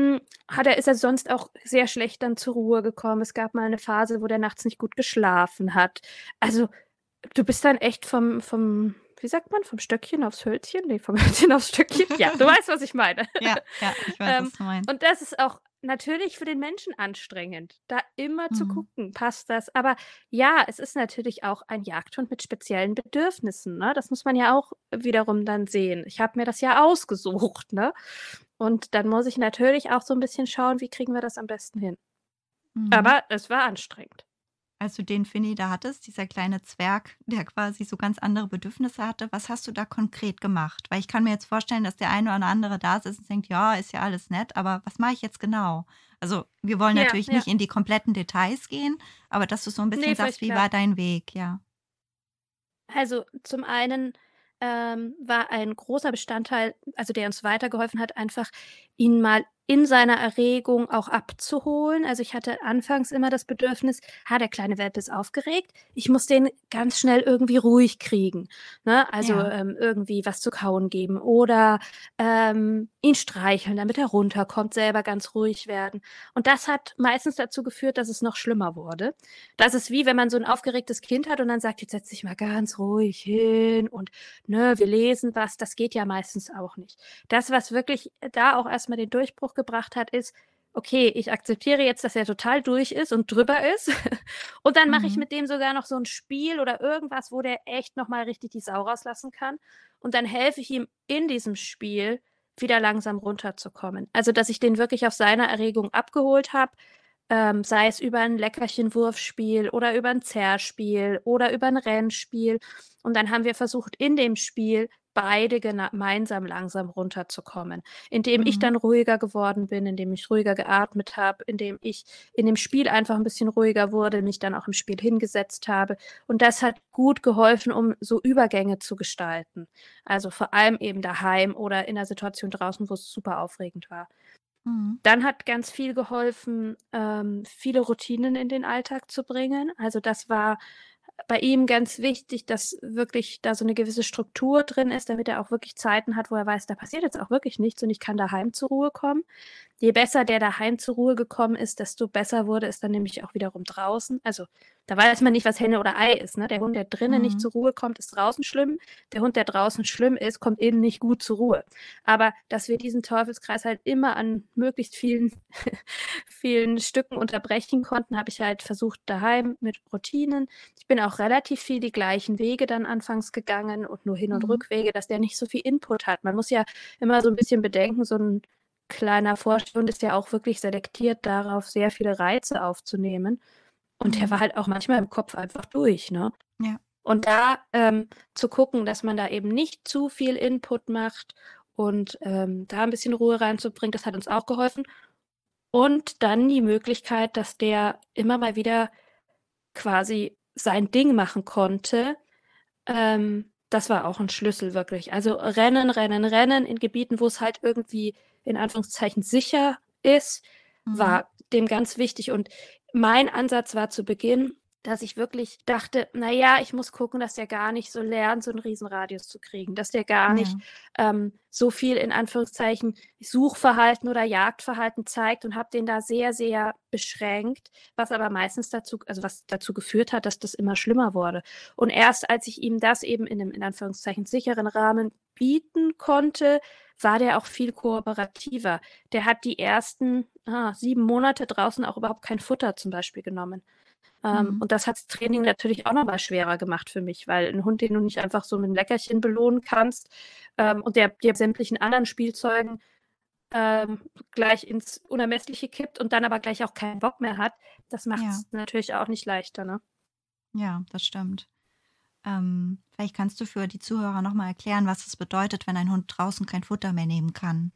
ist er sonst auch sehr schlecht dann zur Ruhe gekommen. Es gab mal 'ne Phase, wo der nachts nicht gut geschlafen hat. Also, du bist dann echt vom wie sagt man, vom Stöckchen aufs Hölzchen? Ne, vom Hölzchen aufs Stöckchen? Ja, du weißt, was ich meine. Ja, ja, ich weiß, Ähm, was du meinst. und das ist auch natürlich für den Menschen anstrengend, da immer zu Mhm. gucken, passt das? Aber ja, es ist natürlich auch ein Jagdhund mit speziellen Bedürfnissen, ne? Das muss man ja auch wiederum dann sehen. Ich habe mir das ja ausgesucht, ne? Und dann muss ich natürlich auch so 'n bisschen schauen, wie kriegen wir das am besten hin? Mhm. Aber es war anstrengend. Als du den Finny da hattest, dieser kleine Zwerg, der quasi so ganz andere Bedürfnisse hatte, was hast du da konkret gemacht? Weil ich kann mir jetzt vorstellen, dass der eine oder andere da sitzt und denkt: „Ja, ist ja alles nett, aber was mache ich jetzt genau?“ Also, wir wollen Ja, natürlich ja. nicht in die kompletten Details gehen, aber dass du so 'n bisschen Ne, sagst, völlig wie klar. war dein Weg? Ja. Also, zum einen, war ein großer Bestandteil, also der uns weitergeholfen hat, einfach ihn mal in seiner Erregung auch abzuholen. Also, ich hatte anfangs immer das Bedürfnis: „Der kleine Welpe ist aufgeregt. Ich muss den ganz schnell irgendwie ruhig kriegen“, ne? Also, Ja. irgendwie was zu kauen geben oder, ihn streicheln, damit er runterkommt, selber ganz ruhig werden. Und das hat meistens dazu geführt, dass es noch schlimmer wurde. Das ist wie, wenn man so 'n aufgeregtes Kind hat und dann sagt: „Jetzt setz dich mal ganz ruhig hin und, ne, wir lesen was.“ Das geht ja meistens auch nicht. Das, was wirklich da auch erst mal den Durchbruch gebracht hat, ist: „Okay, ich akzeptiere jetzt, dass er total durch ist und drüber ist und dann mache ich Mhm. mit dem sogar noch so 'n Spiel oder irgendwas, wo der echt noch mal richtig die Sau rauslassen kann und dann helfe ich ihm in diesem Spiel wieder langsam runterzukommen.“ Also, dass ich den wirklich auf seiner Erregung abgeholt habe, sei es über 'n Leckerchen-Wurfspiel oder über 'n Zerrspiel oder über 'n Rennspiel. Und dann haben wir versucht, in dem Spiel beide gemeinsam langsam runterzukommen, indem ich Mhm. dann ruhiger geworden bin, indem ich ruhiger geatmet habe, indem ich in dem Spiel einfach 'n bisschen ruhiger wurde, mich dann auch im Spiel hingesetzt habe. Und das hat gut geholfen, um so Übergänge zu gestalten. Also, vor allem eben daheim oder in 'ner Situation draußen, wo's super aufregend war. Mhm. Dann hat ganz viel geholfen, viele Routinen in den Alltag zu bringen. Also, das war bei ihm ganz wichtig, dass wirklich da so eine gewisse Struktur drin ist, damit er auch wirklich Zeiten hat, wo er weiß, da passiert jetzt auch wirklich nichts und ich kann daheim zur Ruhe kommen. Je besser der daheim zur Ruhe gekommen ist, desto besser wurde es dann nämlich auch wiederum draußen. Also da weiß man nicht, was Henne oder Ei ist. Ne? Der Hund, der drinnen nicht Mhm. zur Ruhe kommt, ist draußen schlimm. Der Hund, der draußen schlimm ist, kommt innen nicht gut zur Ruhe. Aber dass wir diesen Teufelskreis halt immer an möglichst vielen, vielen Stücken unterbrechen konnten, habe ich halt versucht daheim mit Routinen. Ich bin auch relativ viel die gleichen Wege dann anfangs gegangen und nur Hin- und Mhm. Rückwege, dass der nicht so viel Input hat. Man muss ja immer so ein bisschen bedenken, so ein kleiner Vorstand ist ja auch wirklich selektiert darauf, sehr viele Reize aufzunehmen. Und der Mhm. war halt auch manchmal im Kopf einfach durch, ne? Ja. Und da zu gucken, dass man da eben nicht zu viel Input macht und da ein bisschen Ruhe reinzubringen, das hat uns auch geholfen. Und dann die Möglichkeit, dass der immer mal wieder quasi sein Ding machen konnte. Das war auch ein Schlüssel wirklich. Also Rennen, Rennen, Rennen in Gebieten, wo es halt irgendwie in Anführungszeichen sicher ist, Mhm. war dem ganz wichtig. Und mein Ansatz war zu Beginn, dass ich wirklich dachte, naja, ich muss gucken, dass der gar nicht so lernt, so einen Riesenradius zu kriegen, dass der gar nicht Ja. so viel in Anführungszeichen Suchverhalten oder Jagdverhalten zeigt und habe den da sehr, sehr beschränkt, was aber meistens dazu, also was dazu geführt hat, dass das immer schlimmer wurde. Und erst als ich ihm das eben in einem in Anführungszeichen sicheren Rahmen bieten konnte, war der auch viel kooperativer. Der hat die ersten 7 Monate draußen auch überhaupt kein Futter zum Beispiel genommen. Mhm. Und das hat das Training natürlich auch nochmal schwerer gemacht für mich, weil ein Hund, den du nicht einfach so mit einem Leckerchen belohnen kannst und der dir sämtlichen anderen Spielzeugen gleich ins Unermessliche kippt und dann aber gleich auch keinen Bock mehr hat, das macht Ja. es natürlich auch nicht leichter, ne? Ja, das stimmt. Vielleicht kannst du für die Zuhörer noch mal erklären, was es bedeutet, wenn ein Hund draußen kein Futter mehr nehmen kann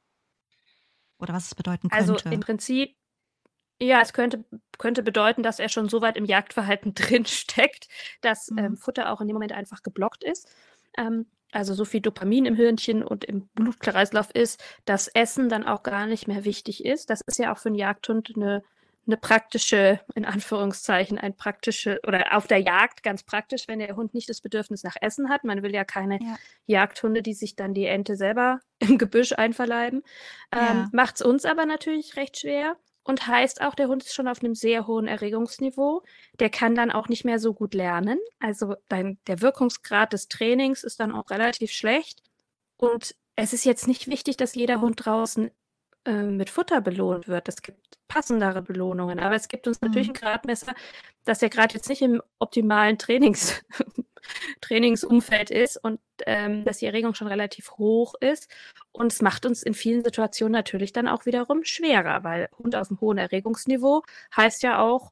oder was es bedeuten Also im könnte. Prinzip, ja, es könnte bedeuten, dass er schon so weit im Jagdverhalten drin steckt, dass Mhm. Futter auch in dem Moment einfach geblockt ist. Also so viel Dopamin im Hirnchen und im Blutkreislauf ist, dass Essen dann auch gar nicht mehr wichtig ist. Das ist ja auch für einen Jagdhund eine praktische, in Anführungszeichen, ein praktische, oder auf der Jagd ganz praktisch, wenn der Hund nicht das Bedürfnis nach Essen hat. Man will ja keine Ja. Jagdhunde, die sich dann die Ente selber im Gebüsch einverleiben. Ja. Macht es uns aber natürlich recht schwer. Und heißt auch, der Hund ist schon auf einem sehr hohen Erregungsniveau. Der kann dann auch nicht mehr so gut lernen. Also der Wirkungsgrad des Trainings ist dann auch relativ schlecht. Und es ist jetzt nicht wichtig, dass jeder Hund draußen mit Futter belohnt wird. Es gibt passendere Belohnungen. Aber es gibt uns natürlich Mhm. ein Gradmesser, dass der gerade jetzt nicht im optimalen Trainingsumfeld ist und dass die Erregung schon relativ hoch ist. Und es macht uns in vielen Situationen natürlich dann auch wiederum schwerer, weil Hund auf einem hohen Erregungsniveau heißt ja auch,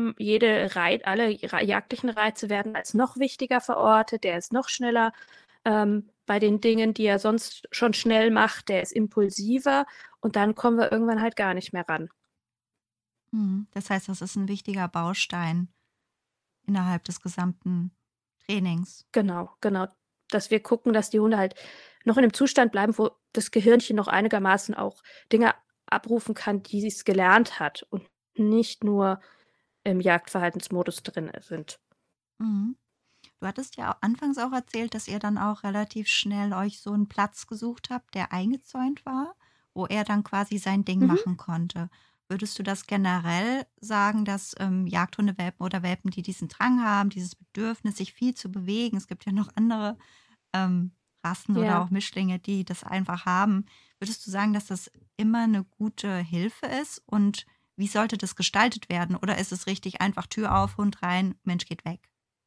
alle jagdlichen Reize werden als noch wichtiger verortet, der ist noch schneller bei den Dingen, die er sonst schon schnell macht, der ist impulsiver und dann kommen wir irgendwann halt gar nicht mehr ran. Mhm. Das heißt, das ist ein wichtiger Baustein innerhalb des gesamten Trainings. Genau, genau. Dass wir gucken, dass die Hunde halt noch in einem Zustand bleiben, wo das Gehirnchen noch einigermaßen auch Dinge abrufen kann, die es gelernt hat und nicht nur im Jagdverhaltensmodus drin sind. Mhm. Du hattest ja anfangs auch erzählt, dass ihr dann auch relativ schnell euch so einen Platz gesucht habt, der eingezäunt war, wo er dann quasi sein Ding Mhm. machen konnte. Würdest du das generell sagen, dass, Jagdhundewelpen oder Welpen, die diesen Drang haben, dieses Bedürfnis, sich viel zu bewegen, es gibt ja noch andere, Rassen oder Ja. auch Mischlinge, die das einfach haben. Würdest du sagen, dass das immer eine gute Hilfe ist und wie sollte das gestaltet werden? Oder ist es richtig einfach Tür auf, Hund rein, Mensch geht weg?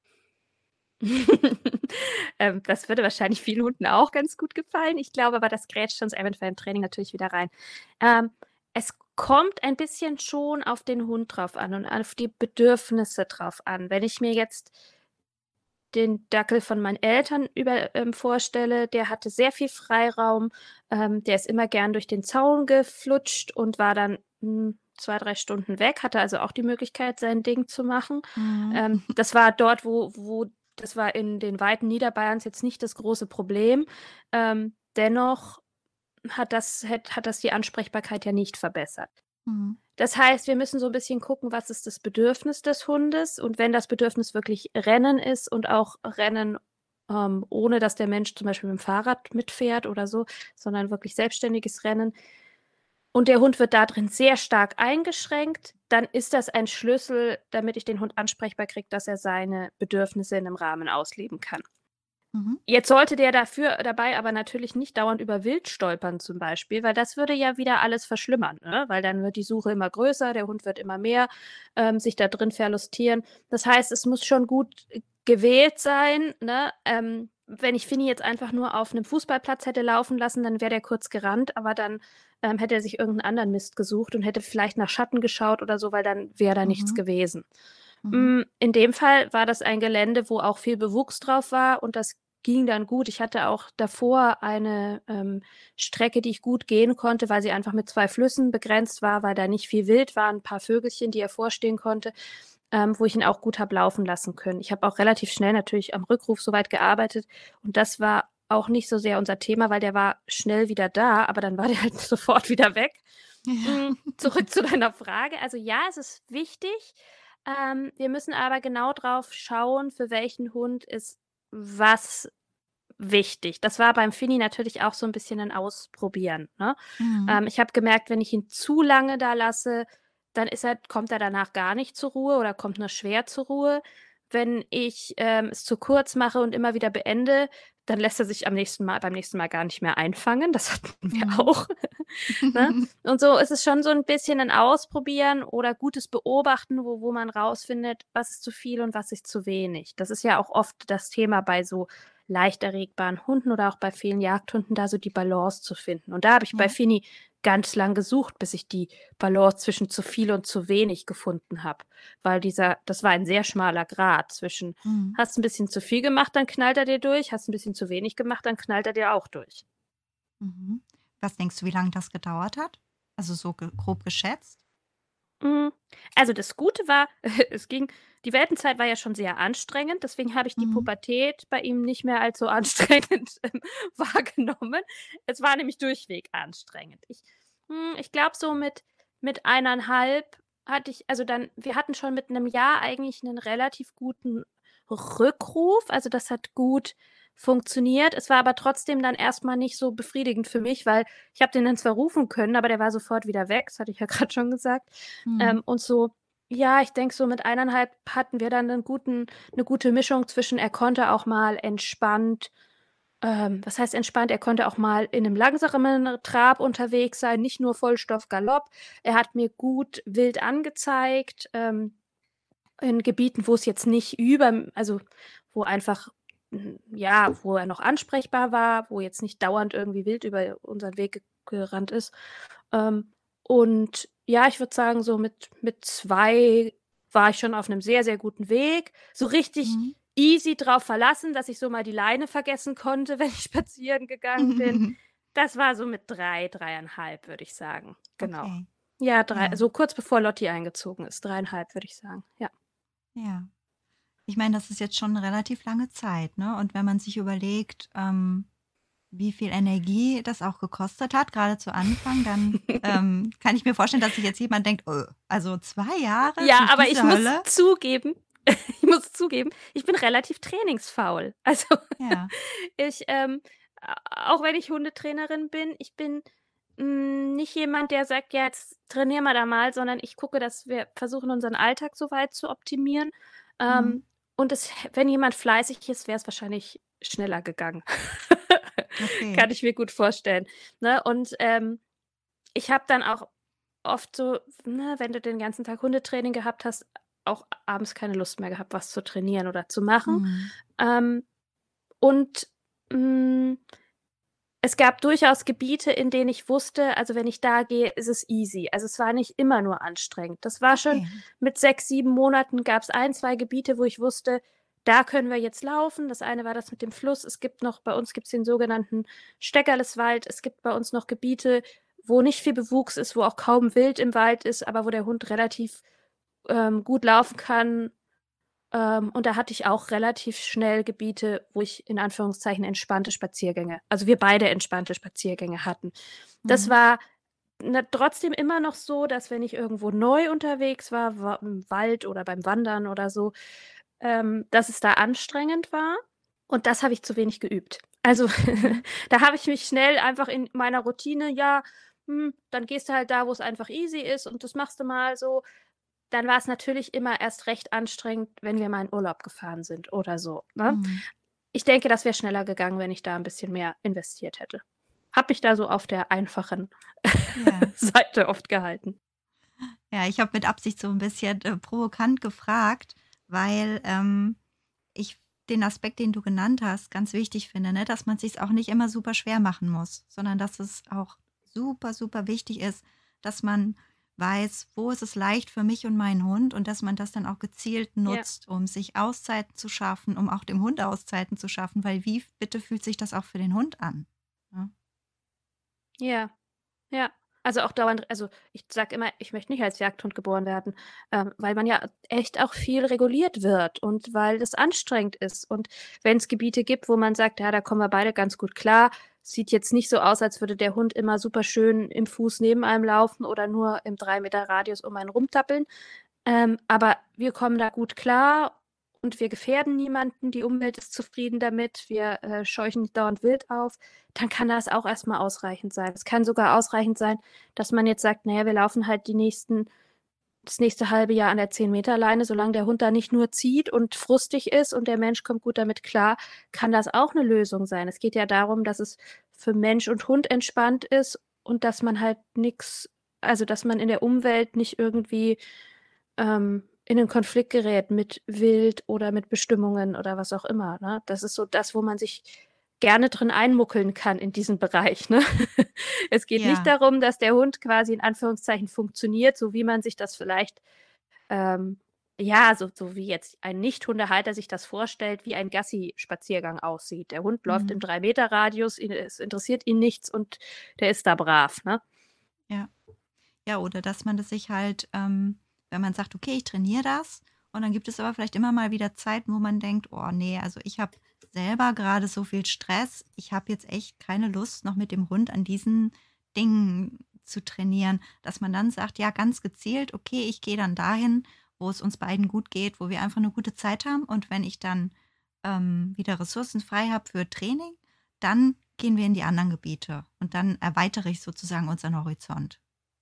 Das würde wahrscheinlich vielen Hunden auch ganz gut gefallen. Ich glaube aber, das grätscht uns eventuell im Training natürlich wieder rein. Ähm, Es kommt ein bisschen schon auf den Hund drauf an und auf die Bedürfnisse drauf an. Wenn ich mir jetzt den Dackel von meinen Eltern vorstelle, der hatte sehr viel Freiraum. Der ist immer gern durch den Zaun geflutscht und war dann 2, 3 Stunden weg, hatte also auch die Möglichkeit, sein Ding zu machen. Mhm. Das war dort, wo das war in den Weiten Niederbayerns jetzt nicht das große Problem. Dennoch hat das die Ansprechbarkeit ja nicht verbessert. Mhm. Das heißt, wir müssen so ein bisschen gucken, was ist das Bedürfnis des Hundes? Und wenn das Bedürfnis wirklich Rennen ist und auch Rennen, ohne dass der Mensch zum Beispiel mit dem Fahrrad mitfährt oder so, sondern wirklich selbstständiges Rennen und der Hund wird da drin sehr stark eingeschränkt, dann ist das ein Schlüssel, damit ich den Hund ansprechbar kriege, dass er seine Bedürfnisse in 'nem Rahmen ausleben kann. Mhm. Jetzt sollte der dafür dabei aber natürlich nicht dauernd über Wild stolpern zum Beispiel, weil das würde ja wieder alles verschlimmern, ne? Weil dann wird die Suche immer größer, der Hund wird immer mehr, sich da drin verlustieren. Das heißt, es muss schon gut gewählt sein, ne? Wenn ich Finny jetzt einfach nur auf 'nem Fußballplatz hätte laufen lassen, dann wäre der kurz gerannt, aber dann, hätte er sich irgend 'n anderen Mist gesucht und hätte vielleicht nach Schatten geschaut oder so, weil dann wäre da nichts Mhm. gewesen. Mhm. In dem Fall war das ein Gelände, wo auch viel Bewuchs drauf war und das ging dann gut. Ich hatte auch davor eine, Strecke, die ich gut gehen konnte, weil sie einfach mit 2 Flüssen begrenzt war, weil da nicht viel Wild war, 'n paar Vögelchen, die er vorstehen konnte, wo ich ihn auch gut habe laufen lassen können. Ich habe auch relativ schnell natürlich am Rückruf so weit gearbeitet und das war auch nicht so sehr unser Thema, weil der war schnell wieder da, aber dann war der halt sofort wieder weg. Ja. Zurück zu deiner Frage. Also ja, es ist wichtig. Wir müssen aber genau drauf schauen, für welchen Hund ist was wichtig. Das war beim Finny natürlich auch so 'n bisschen 'n Ausprobieren, ne? Mhm. Ich habe gemerkt, wenn ich ihn zu lange da lasse, dann kommt er danach gar nicht zur Ruhe oder kommt nur schwer zur Ruhe. Wenn ich, es zu kurz mache und immer wieder beende, dann lässt er sich beim nächsten Mal gar nicht mehr einfangen. Das hatten wir Mhm. auch, ne? Und so ist es schon so 'n bisschen 'n Ausprobieren oder gutes Beobachten, wo man rausfindet, was ist zu viel und was ist zu wenig. Das ist ja auch oft das Thema bei so leicht erregbaren Hunden oder auch bei vielen Jagdhunden, da so die Balance zu finden. Und da habe ich bei Ja. Finny ganz lang gesucht, bis ich die Balance zwischen zu viel und zu wenig gefunden habe, weil das war ein sehr schmaler Grat zwischen: Mhm. Hast 'n bisschen zu viel gemacht, dann knallt er dir durch, hast 'n bisschen zu wenig gemacht, dann knallt er dir auch durch. Mhm. Was denkst du, wie lange das gedauert hat? Also so grob geschätzt? Hm, also, das Gute war, die Welpenzeit war ja schon sehr anstrengend, deswegen habe ich die Mhm. Pubertät bei ihm nicht mehr als so anstrengend, wahrgenommen. Es war nämlich durchweg anstrengend. Ich glaube, so mit 1,5 hatte ich wir hatten schon mit 'nem Jahr eigentlich 'nen relativ guten Rückruf. Also, das hat gut funktioniert. Es war aber trotzdem dann erst mal nicht so befriedigend für mich, weil ich habe den dann zwar rufen können, aber der war sofort wieder weg. Das hatte ich ja grad schon gesagt. Mhm. Und so ja, ich denke, so mit 1,5 hatten wir dann 'ne gute Mischung zwischen er konnte auch mal entspannt was heißt entspannt? Er konnte auch mal in 'nem langsameren Trab unterwegs sein, nicht nur Vollstoff Galopp. Er hat mir gut wild angezeigt, in Gebieten, wo's jetzt nicht also, wo einfach ja, wo er noch ansprechbar war, wo jetzt nicht dauernd irgendwie wild über unseren Weg gerannt ist. Ähm, und ja, ich würde sagen, so mit 2 war ich schon auf 'nem sehr, sehr guten Weg. So richtig Mhm. easy drauf verlassen, dass ich so mal die Leine vergessen konnte, wenn ich spazieren gegangen bin. Das war so mit 3,5, würde ich sagen. Genau. Okay, Ja, ja, so kurz bevor Lotti eingezogen ist, 3,5 würde ich sagen, ja. ja. Ich meine, das ist jetzt schon 'ne relativ lange Zeit, ne? Und wenn man sich überlegt, wie viel Energie das auch gekostet hat, grade zu Anfang, dann, kann ich mir vorstellen, dass sich jetzt jemand denkt: also 2 Jahre Ja, für aber ich diese muss Hölle?“ zugeben ich bin relativ trainingsfaul. Also, Ja. ich, auch wenn ich Hundetrainerin bin, ich bin, nicht jemand, der sagt: „Ja, jetzt trainieren wir da mal“, sondern ich gucke, dass wir versuchen, unseren Alltag so weit zu optimieren. Mhm. Ähm, und wenn jemand fleißig ist, wäre es wahrscheinlich schneller gegangen. Okay. Kann ich mir gut vorstellen, ne? Und, ich habe dann auch oft so, ne, wenn du den ganzen Tag Hundetraining gehabt hast, auch abends keine Lust mehr gehabt, was zu trainieren oder zu machen. Mhm. Ähm, und, hm, es gab durchaus Gebiete, in denen ich wusste, also, wenn ich da gehe, ist es easy. Also, es war nicht immer nur anstrengend. Das war schon Okay. mit 6, 7 Monaten gab's 2 Gebiete, wo ich wusste, da können wir jetzt laufen. Das eine war das mit dem Fluss. Bei uns gibt's den sogenannten Steckerleswald. Es gibt bei uns noch Gebiete, wo nicht viel Bewuchs ist, wo auch kaum Wild im Wald ist, aber wo der Hund relativ, gut laufen kann. Und da hatte ich auch relativ schnell Gebiete, wo ich in Anführungszeichen entspannte Spaziergänge wir beide entspannte Spaziergänge hatten. Das Mhm. war trotzdem immer noch so, dass wenn ich irgendwo neu unterwegs war, im Wald oder beim Wandern oder so, dass es da anstrengend war und das habe ich zu wenig geübt. Also, Mhm. da habe ich mich schnell einfach in meiner Routine ja, dann gehst du halt da, wo es einfach easy ist und das machst du mal so. Dann war es natürlich immer erst recht anstrengend, wenn wir mal in Urlaub gefahren sind oder so, ne? Mhm. Ich denke, das wäre schneller gegangen, wenn ich da 'n bisschen mehr investiert hätte. Habe mich da so auf der einfachen Ja. Seite oft gehalten. Ja, ich habe mit Absicht so ein bisschen, provokant gefragt, weil, ich den Aspekt, den du genannt hast, ganz wichtig finde, ne, dass man sich's auch nicht immer super schwer machen muss, sondern dass es auch super, super wichtig ist, dass man weiß, wo ist es leicht für mich und meinen Hund und dass man das dann auch gezielt Ja, nutzt, um sich Auszeiten zu schaffen, um auch dem Hund Auszeiten zu schaffen, weil wie bitte fühlt sich das auch für den Hund an, ne? ja. Ja, also auch dauernd also, ich sage immer, ich möchte nicht als Jagdhund geboren werden, weil man ja echt auch viel reguliert wird und weil das anstrengend ist. Und wenn es Gebiete gibt, wo man sagt: „Ja, da kommen wir beide ganz gut klar.“ Sieht jetzt nicht so aus, als würde der Hund immer super schön im Fuß neben einem laufen oder nur im 3 Meter Radius um einen rumtappeln. Aber wir kommen da gut klar und wir gefährden niemanden. Die Umwelt ist zufrieden damit. Wir, scheuchen nicht dauernd wild auf. Dann kann das auch erst mal ausreichend sein. Es kann sogar ausreichend sein, dass man jetzt sagt: „Na ja, wir laufen halt das nächste halbe Jahr an der 10 Meter Leine, solange der Hund da nicht nur zieht und frustig ist und der Mensch kommt gut damit klar“, kann das auch 'ne Lösung sein. Es geht ja darum, dass es für Mensch und Hund entspannt ist und dass man halt nix also, dass man in der Umwelt nicht irgendwie in 'nen Konflikt gerät mit Wild oder mit Bestimmungen oder was auch immer, ne? Das ist so das, wo man sich gerne drin einmuckeln kann in diesen Bereich, ne? Es geht nicht Ja. darum, dass der Hund quasi in Anführungszeichen funktioniert, so wie man sich das vielleicht, ähm ja, so wie jetzt ein Nicht-Hundehalter sich das vorstellt, wie ein Gassi-Spaziergang aussieht. Der Hund läuft im Mhm. 3 Meter Radius, ihn es interessiert ihn nichts und der ist da brav, ne? Ja. Ja, oder dass man das sich halt, wenn man sagt: „Okay, ich trainiere das“, und dann gibt es aber vielleicht immer mal wieder Zeiten, wo man denkt: „Oh nee, also ich habe selber gerade so viel Stress. Ich habe jetzt echt keine Lust, noch mit dem Hund an diesen Dingen zu trainieren.“ Dass man dann sagt: „Ja, ganz gezielt, okay, ich gehe dann dahin, wo es uns beiden gut geht, wo wir einfach eine gute Zeit haben. Und wenn ich dann, wieder Ressourcen frei habe für Training, dann gehen wir in die anderen Gebiete und dann erweitere ich sozusagen unseren Horizont.“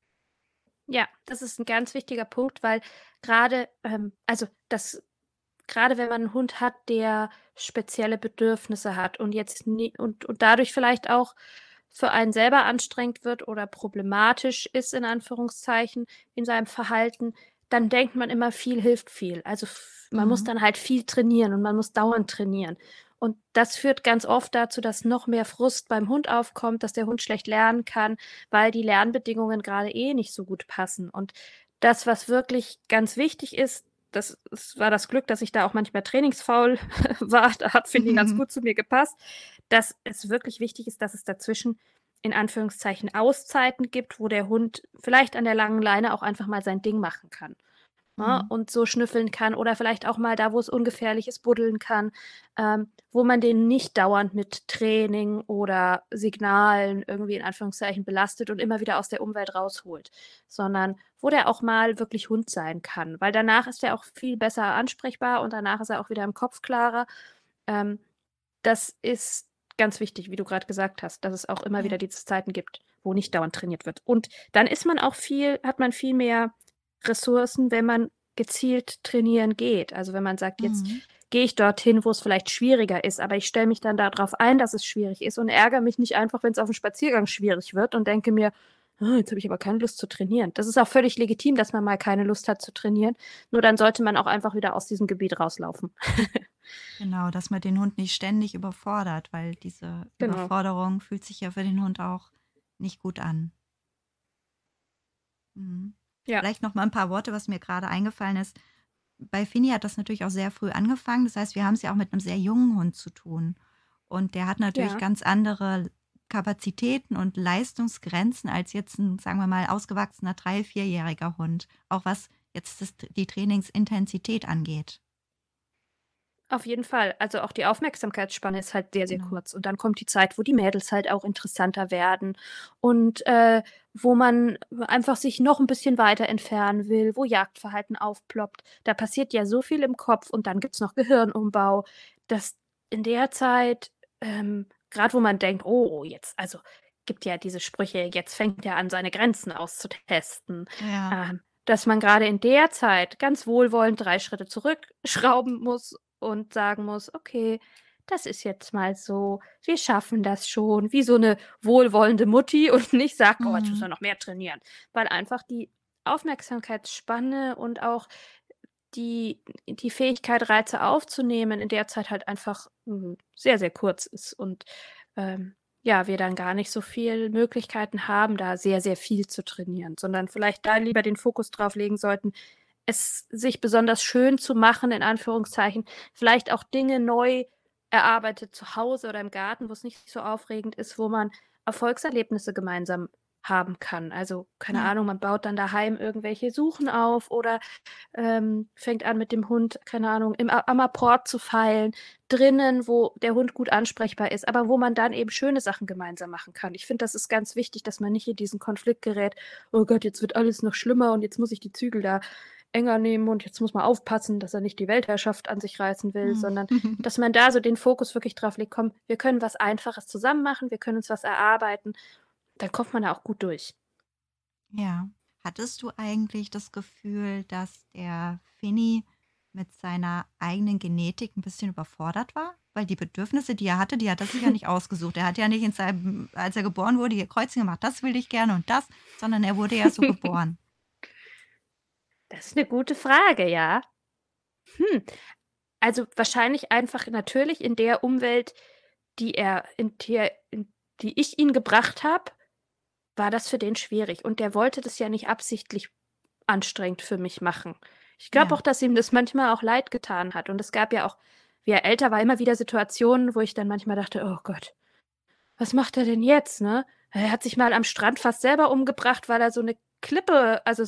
Ja, das ist 'n ganz wichtiger Punkt, weil grade, also, das grade wenn man 'n Hund hat, der spezielle Bedürfnisse hat und jetzt nie und dadurch vielleicht auch für einen selber anstrengend wird oder problematisch ist in Anführungszeichen in seinem Verhalten, dann denkt man immer, viel hilft viel. Also, man muss Mhm. dann halt viel trainieren und man muss dauernd trainieren. Und das führt ganz oft dazu, dass noch mehr Frust beim Hund aufkommt, dass der Hund schlecht lernen kann, weil die Lernbedingungen grade nicht so gut passen. Und das, was wirklich ganz wichtig ist, das es war das Glück, dass ich da auch manchmal trainingsfaul war. Da hat Fini ganz Mhm. gut zu mir gepasst, dass es wirklich wichtig ist, dass es dazwischen in Anführungszeichen Auszeiten gibt, wo der Hund vielleicht an der langen Leine auch einfach mal sein Ding machen kann, ne, Mhm. und so schnüffeln kann oder vielleicht auch mal da, wo es ungefährlich ist, buddeln kann, wo man den nicht dauernd mit Training oder Signalen irgendwie in Anführungszeichen belastet und immer wieder aus der Umwelt rausholt, sondern wo der auch mal wirklich Hund sein kann, weil danach ist er auch viel besser ansprechbar und danach ist er auch wieder im Kopf klarer. Ähm, Das ist ganz wichtig, wie du grad gesagt hast, dass es auch immer wieder Ja. diese Zeiten gibt, wo nicht dauernd trainiert wird. Und dann ist man auch viel hat man viel mehr Ressourcen, wenn man gezielt trainieren geht. Also, wenn man sagt: „Jetzt Mhm. gehe ich dorthin, wo es vielleicht schwieriger ist, aber ich stelle mich dann da drauf ein, dass es schwierig ist und ärgere mich nicht einfach, wenn's aufm Spaziergang schwierig wird und denke mir: jetzt habe ich aber keine Lust zu trainieren.“ Das ist auch völlig legitim, dass man mal keine Lust hat zu trainieren, nur dann sollte man auch einfach wieder aus diesem Gebiet rauslaufen. Genau, dass man den Hund nicht ständig überfordert, weil diese Genau. Überforderung fühlt sich ja für den Hund auch nicht gut an. Mhm. Ja, Vielleicht noch mal 'n paar Worte, was mir grade eingefallen ist. Bei Fini hat das natürlich auch sehr früh angefangen. Das heißt, wir haben's ja auch mit 'nem sehr jungen Hund zu tun. Und der hat natürlich ja. ganz andere Kapazitäten und Leistungsgrenzen als jetzt 'n, sagen wir mal, ausgewachsener 3 vierjähriger Hund, auch was jetzt die Trainingsintensität angeht. Auf jeden Fall. Also, auch die Aufmerksamkeitsspanne ist halt sehr, sehr Genau. kurz. Und dann kommt die Zeit, wo die Mädels halt auch interessanter werden und, wo man einfach sich noch ein bisschen weiter entfernen will, wo Jagdverhalten aufploppt. Da passiert ja so viel im Kopf und dann gibt's noch Gehirnumbau, dass in der Zeit, grad wo man denkt: „Oh, jetzt“, also, gibt ja diese Sprüche: „Jetzt fängt er an, seine Grenzen auszutesten“, Ja. dass man gerade in der Zeit ganz wohlwollend 3 Schritte zurückschrauben muss und sagen muss: „Okay, das ist jetzt mal so. Wir schaffen das schon“, wie so 'ne wohlwollende Mutti und nicht sagt: „Oh, jetzt müssen Mhm. wir noch mehr trainieren.“ Weil einfach die Aufmerksamkeitsspanne und auch die Fähigkeit, Reize aufzunehmen, in der Zeit halt einfach, sehr, sehr kurz ist und, ja, wir dann gar nicht so viel Möglichkeiten haben, da sehr, sehr viel zu trainieren, sondern vielleicht da lieber den Fokus drauf legen sollten, es sich besonders schön zu machen, in Anführungszeichen, vielleicht auch Dinge neu erarbeitet zu Hause oder im Garten, wo's nicht so aufregend ist, wo man Erfolgserlebnisse gemeinsam haben kann. Also, keine Ja. Ahnung, man baut dann daheim irgendwelche Suchen auf oder, fängt an, mit dem Hund, keine Ahnung, am Apport zu feilen, drinnen, wo der Hund gut ansprechbar ist, aber wo man dann eben schöne Sachen gemeinsam machen kann. Ich finde, das ist ganz wichtig, dass man nicht in diesen Konflikt gerät: „Oh Gott, jetzt wird alles noch schlimmer und jetzt muss ich die Zügel da enger nehmen und jetzt muss man aufpassen, dass er nicht die Weltherrschaft an sich reißen will“, Mhm. sondern dass man da so den Fokus wirklich drauf legt: „Komm, wir können was Einfaches zusammen machen, wir können uns was erarbeiten.“ Dann kommt man da auch gut durch. Ja. Hattest du eigentlich das Gefühl, dass der Finny mit seiner eigenen Genetik ein bisschen überfordert war? Weil die Bedürfnisse, die er hatte, die hat er sich ja nicht ausgesucht. Er hat ja nicht in seinem als er geboren wurde, hier Kreuzchen gemacht: „Das will ich gerne und das“, sondern er wurde ja so geboren. Das ist 'ne gute Frage, ja. Hm, also, wahrscheinlich einfach natürlich in der Umwelt, in die ich ihn gebracht habe, war das für den schwierig und der wollte das ja nicht absichtlich anstrengend für mich machen. Ich glaube Ja. auch, dass ihm das manchmal auch leid getan hat und es gab ja auch, wie er älter war, immer wieder Situationen, wo ich dann manchmal dachte: „Oh Gott, was macht er denn jetzt, ne?“ Er hat sich mal am Strand fast selber umgebracht, weil er so 'ne Klippe, also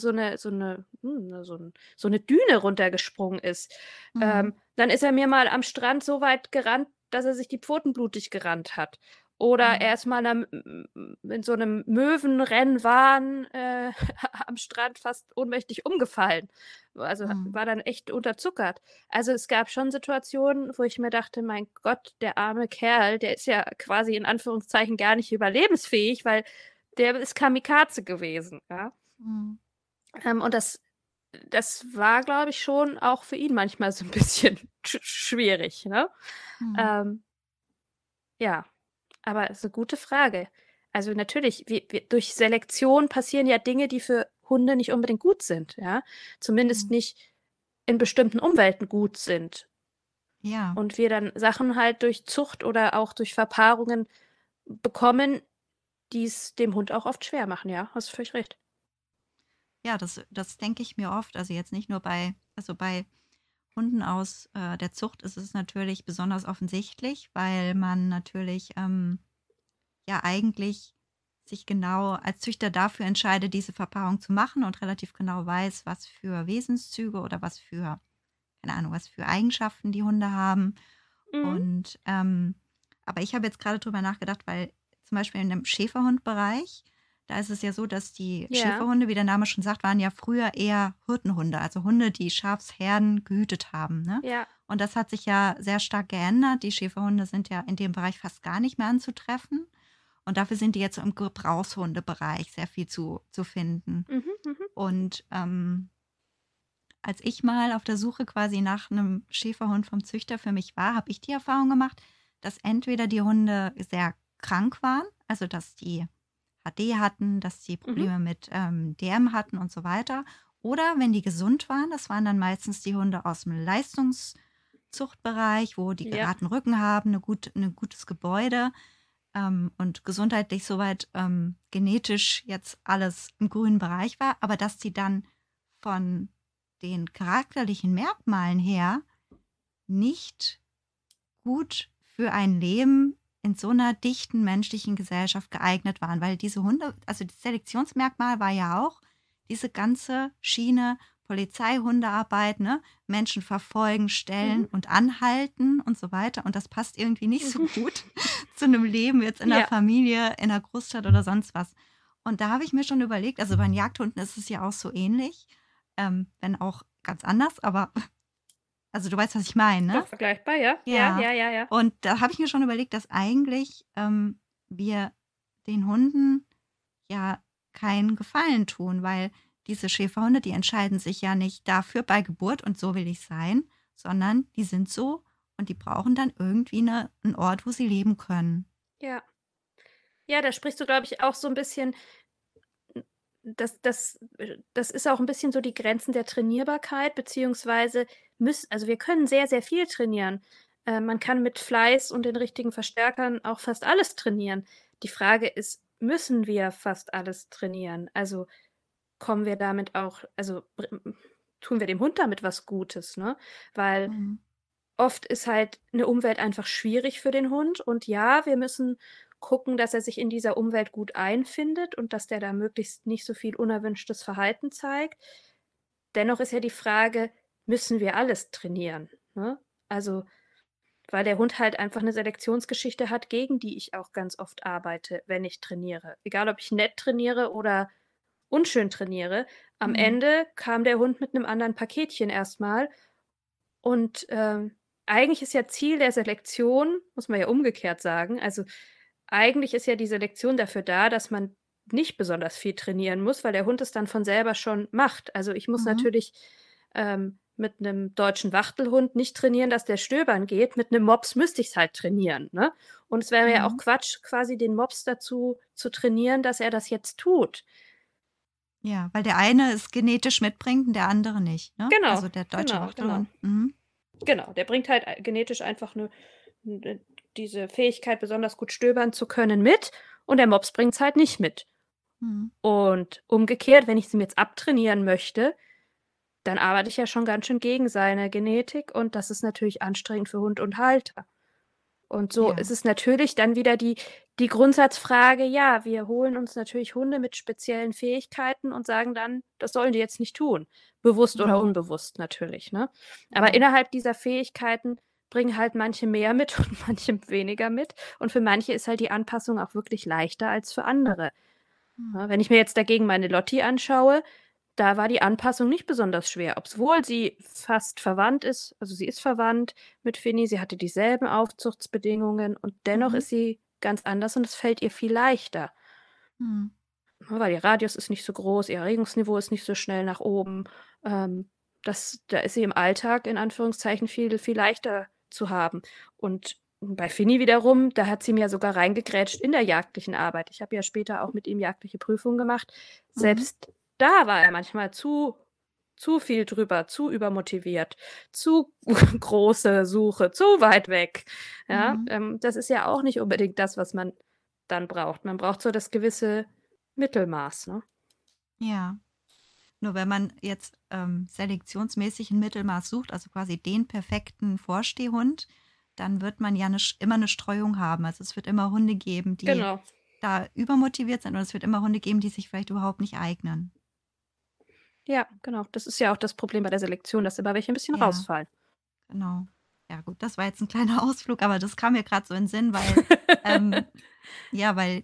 so 'ne Düne runtergesprungen ist. Mhm. Dann ist er mir mal am Strand so weit gerannt, dass er sich die Pfoten blutig gerannt hat. Oder er Mhm. ist mal in so 'nem Möwenrennwahn, am Strand fast ohnmächtig umgefallen. Also, Mhm. war dann echt unterzuckert. Also, es gab schon Situationen, wo ich mir dachte: „Mein Gott, der arme Kerl, der ist ja quasi in Anführungszeichen gar nicht überlebensfähig, weil der ist Kamikaze gewesen“, ja? Mhm. Und das war, glaube ich, schon auch für ihn manchmal so 'n bisschen schwierig, ne? Mhm. Ähm, ja, aber ist 'ne gute Frage. Also, natürlich, wir durch Selektion passieren ja Dinge, die für Hunde nicht unbedingt gut sind, ja? Zumindest Mhm. nicht in bestimmten Umwelten gut sind. Ja. Und wir dann Sachen halt durch Zucht oder auch durch Verpaarungen bekommen, die's dem Hund auch oft schwer machen, ja, hast du völlig recht. Ja, das denke ich mir oft. Also, jetzt nicht nur bei Hunden aus, der Zucht ist es natürlich besonders offensichtlich, weil man natürlich, ja eigentlich sich genau als Züchter dafür entscheidet, diese Verpaarung zu machen und relativ genau weiß, was für Wesenszüge oder was für keine Ahnung, was für Eigenschaften die Hunde haben. Mhm. Und, aber ich habe jetzt gerade drüber nachgedacht, weil zum Beispiel in dem Schäferhundbereich, da ist es ja so, dass die Ja, Schäferhunde, wie der Name schon sagt, waren ja früher eher Hirtenhunde, also Hunde, die Schafsherden gehütet haben, ne? ja. Und das hat sich ja sehr stark geändert. Die Schäferhunde sind ja in dem Bereich fast gar nicht mehr anzutreffen. Und dafür sind die jetzt so im Gebrauchshundebereich sehr viel zu finden. Mhm, mhm. Und, als ich mal auf der Suche quasi nach einem Schäferhund vom Züchter für mich war, habe ich die Erfahrung gemacht, dass entweder die Hunde sehr krank waren, also dass die HD hatten, dass die Mhm. Probleme mit, DM hatten und so weiter. Oder wenn die gesund waren, das waren dann meistens die Hunde aus dem Leistungszuchtbereich, wo die Ja. geraden Rücken haben, 'ne gutes Gebäude, und gesundheitlich soweit genetisch jetzt alles im grünen Bereich war, aber dass die dann von den charakterlichen Merkmalen her nicht gut für ein Leben in so einer dichten menschlichen Gesellschaft geeignet waren, weil diese Hunde also, das Selektionsmerkmal war ja auch diese ganze Schiene Polizeihundearbeit, ne? Menschen verfolgen, stellen Mhm. und anhalten und so weiter. Und das passt irgendwie nicht so Mhm. gut zu einem Leben jetzt in der Ja, Familie, in der Großstadt oder sonst was. Und da habe ich mir schon überlegt, also bei den Jagdhunden ist es ja auch so ähnlich, wenn auch ganz anders, aber also du weißt, was ich meine, ne? doch vergleichbar, ja. Ja, Ja. ja, ja, ja. Und da habe ich mir schon überlegt, dass eigentlich wir den Hunden ja keinen Gefallen tun, weil diese Schäferhunde, die entscheiden sich ja nicht dafür bei Geburt und so will ich sein, sondern die sind so und die brauchen dann irgendwie 'n Ort, wo sie leben können. Ja. Ja, da sprichst du, glaube ich, auch so 'n bisschen das ist auch 'n bisschen so die Grenzen der Trainierbarkeit, beziehungsweise also, wir können sehr, sehr viel trainieren. Man kann mit Fleiß und den richtigen Verstärkern auch fast alles trainieren. Die Frage ist, müssen wir fast alles trainieren? Also, kommen wir damit auch tun wir dem Hund damit was Gutes, ne? Weil Mhm. oft ist halt 'ne Umwelt einfach schwierig für den Hund und ja, wir müssen gucken, dass er sich in dieser Umwelt gut einfindet und dass der da möglichst nicht so viel unerwünschtes Verhalten zeigt. Dennoch ist ja die Frage: Müssen wir alles trainieren, ne? Also, weil der Hund halt einfach 'ne Selektionsgeschichte hat, gegen die ich auch ganz oft arbeite, wenn ich trainiere. Egal, ob ich nett trainiere oder unschön trainiere, am Mhm. Ende kam der Hund mit 'nem anderen Paketchen erst mal und, eigentlich ist ja Ziel der Selektion muss man ja umgekehrt sagen, also, eigentlich ist ja die Selektion dafür da, dass man nicht besonders viel trainieren muss, weil der Hund es dann von selber schon macht. Also, ich muss Mhm. natürlich, mit 'nem deutschen Wachtelhund nicht trainieren, dass der stöbern geht. Mit 'nem Mops müsste ich's halt trainieren, ne? Und es wäre ja auch Mhm. Quatsch, quasi den Mops dazu zu trainieren, dass er das jetzt tut. Ja, weil der eine es genetisch mitbringt und der andere nicht, ne? Genau, Also der deutsche genau, genau. Wachtelhund. Mhm. Genau, der bringt halt genetisch einfach 'ne diese Fähigkeit, besonders gut stöbern zu können mit und der Mops bringt's halt nicht mit. Mhm. Und umgekehrt, wenn ich's ihm jetzt abtrainieren möchte, dann arbeite ich ja schon ganz schön gegen seine Genetik und das ist natürlich anstrengend für Hund und Halter. Und so ist Ja. es natürlich dann wieder die Grundsatzfrage, ja, wir holen uns natürlich Hunde mit speziellen Fähigkeiten und sagen dann: „Das sollen die jetzt nicht tun“, bewusst oder Mhm. unbewusst natürlich, ne? Aber Ja. innerhalb dieser Fähigkeiten bringen halt manche mehr mit und manche weniger mit und für manche ist halt die Anpassung auch wirklich leichter als für andere. Mhm. Ne, wenn ich mir jetzt dagegen meine Lotti anschaue, da war die Anpassung nicht besonders schwer, obwohl sie fast verwandt ist, also, sie ist verwandt mit Finny, sie hatte dieselben Aufzuchtsbedingungen und dennoch Mhm. ist sie ganz anders und es fällt ihr viel leichter, Mhm. ne, weil ihr Radius ist nicht so groß, ihr Erregungsniveau ist nicht so schnell nach oben. Da ist sie im Alltag in Anführungszeichen viel leichter zu haben. Und bei Finny wiederum, da hat sie mir sogar reingegrätscht in der jagdlichen Arbeit. Ich habe ja später auch mit ihm jagdliche Prüfungen gemacht. Mhm. Selbst da war er manchmal zu viel drüber, zu übermotiviert, zu große Suche, zu weit weg. Ja, Mhm. das ist ja auch nicht unbedingt das, was man dann braucht. Man braucht so das gewisse Mittelmaß, ne? Ja. Nur wenn man jetzt, selektionsmäßig 'n Mittelmaß sucht, also quasi den perfekten Vorstehhund, dann wird man ja 'ne immer 'ne Streuung haben. Also, es wird immer Hunde geben, die Genau. da übermotiviert sind und es wird immer Hunde geben, die sich vielleicht überhaupt nicht eignen. Ja, genau. Das ist ja auch das Problem bei der Selektion, dass immer welche 'n bisschen Ja, rausfallen. genau. Ja gut, das war jetzt 'n kleiner Ausflug, aber das kam mir grad so in 'n Sinn, weil, ähm ja, weil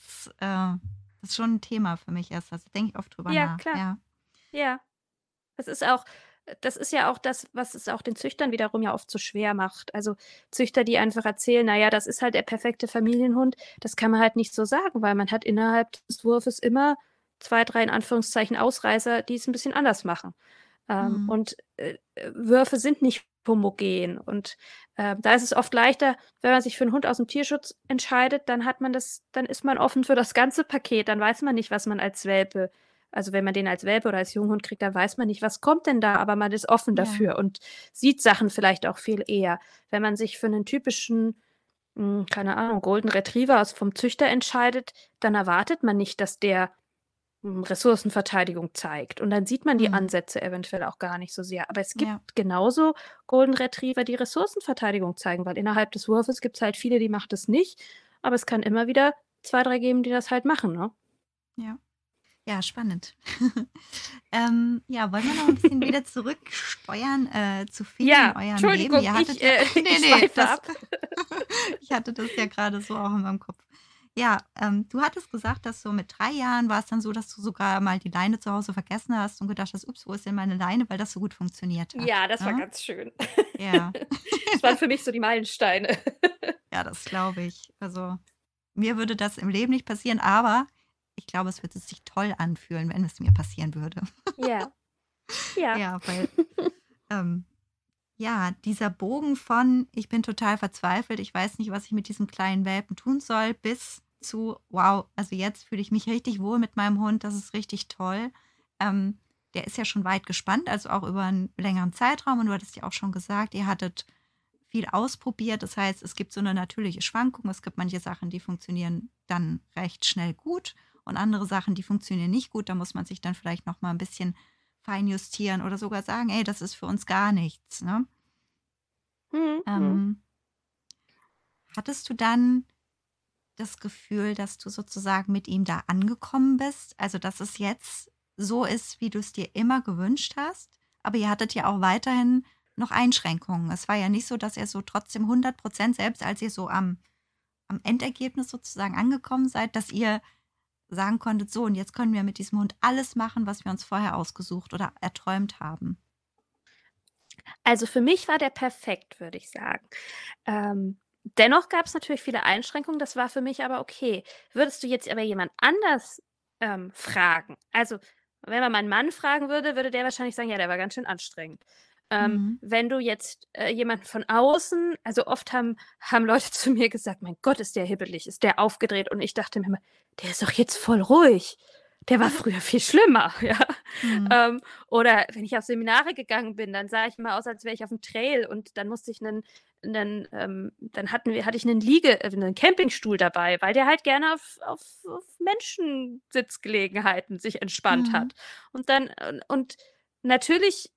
das schon 'n Thema für mich ist. Also, denke ich oft drüber Ja, nach, klar. ja. Ja. Das ist auch das ist ja auch das, was es auch den Züchtern wiederum ja oft so schwer macht. Also, Züchter, die einfach erzählen: „Na ja, das ist halt der perfekte Familienhund.“ Das kann man halt nicht so sagen, weil man hat innerhalb des Wurfes immer 2, 3 in Anführungszeichen Ausreißer, die es 'n bisschen anders machen. Mhm. Würfe sind nicht homogen und, da ist es oft leichter, wenn man sich für 'n Hund aus'm Tierschutz entscheidet, dann ist man offen für das ganze Paket. Dann weiß man nicht, was man als Welpe also, wenn man den als Welpe oder als Junghund kriegt, dann weiß man nicht, was kommt denn da, aber man ist offen Ja. dafür und sieht Sachen vielleicht auch viel eher. Wenn man sich für 'nen typischen, keine Ahnung, Golden Retriever vom Züchter entscheidet, dann erwartet man nicht, dass der Ressourcenverteidigung zeigt. Und dann sieht man die Mhm. Ansätze eventuell auch gar nicht so sehr. Aber es gibt Ja. genauso Golden Retriever, die Ressourcenverteidigung zeigen, weil innerhalb des Wurfes gibt's halt viele, die macht das nicht, aber es kann immer wieder 2, 3 geben, die das halt machen, ne? Ja. Ja, spannend. Ja, wollen wir noch ein bisschen wieder zurücksteuern zu Finny in Ja, eurem Leben? Entschuldigung, Ihr hattet ja, ich nee, schweife das, ab. ich hatte das ja gerade so auch in meinem Kopf. Ja, du hattest gesagt, dass so mit 3 Jahren war es dann so, dass du sogar mal die Leine zu Hause vergessen hast und gedacht hast, ups, wo ist denn meine Leine, weil das so gut funktioniert hat. Ja, das war Ne? ganz schön. Ja, Das waren für mich so die Meilensteine. ja, das glaube ich. Also mir würde das im Leben nicht passieren, aber ich glaube, es würde sich toll anfühlen, wenn es mir passieren würde. Ja, ja. Ja, weil ähm, ja, dieser Bogen von: „Ich bin total verzweifelt, ich weiß nicht, was ich mit diesem kleinen Welpen tun soll“, bis zu: „Wow, also jetzt fühle ich mich richtig wohl mit meinem Hund, das ist richtig toll.“ Ähm, Der ist ja schon weit gespannt, also auch über einen längeren Zeitraum und du hattest ja auch schon gesagt, ihr hattet viel ausprobiert. Das heißt, es gibt so eine natürliche Schwankung. Es gibt manche Sachen, die funktionieren dann recht schnell gut und andere Sachen, die funktionieren nicht gut. Da muss man sich dann vielleicht noch mal ein bisschen feinjustieren oder sogar sagen: „Ey, das ist für uns gar nichts“, ne? Mhm, mhm. Ähm, Hattest du dann das Gefühl, dass du sozusagen mit ihm da angekommen bist? Also, dass es jetzt so ist, wie du es dir immer gewünscht hast? Aber ihr hattet ja auch weiterhin noch Einschränkungen. Es war ja nicht so, dass ihr so trotzdem 100% selbst als ihr so am Endergebnis sozusagen angekommen seid, dass ihr sagen konntet: „So, und jetzt können wir mit diesem Hund alles machen, was wir uns vorher ausgesucht oder erträumt haben.“ Also, für mich war der perfekt, würde ich sagen. Dennoch gab's natürlich viele Einschränkungen, das war für mich aber okay. Würdest du jetzt aber jemand anders, fragen, also, wenn man meinen Mann fragen würde, würde der wahrscheinlich sagen: „Ja, der war ganz schön anstrengend.“ Mhm. Wenn du jetzt, jemanden von außen, also, oft haben Leute zu mir gesagt: „Mein Gott, ist der hibbelig, ist der aufgedreht?“ Und ich dachte mir immer: „Der ist doch jetzt voll ruhig. Der war früher viel schlimmer“, ja? Mhm. Ähm, oder wenn ich auf Seminare gegangen bin, dann sah ich immer aus, als wäre ich auf'm Trail und dann musste ich 'nen dann hatte ich 'nen Campingstuhl dabei, weil der halt gerne auf Menschensitzgelegenheiten sich entspannt Mhm. hat. Und natürlich,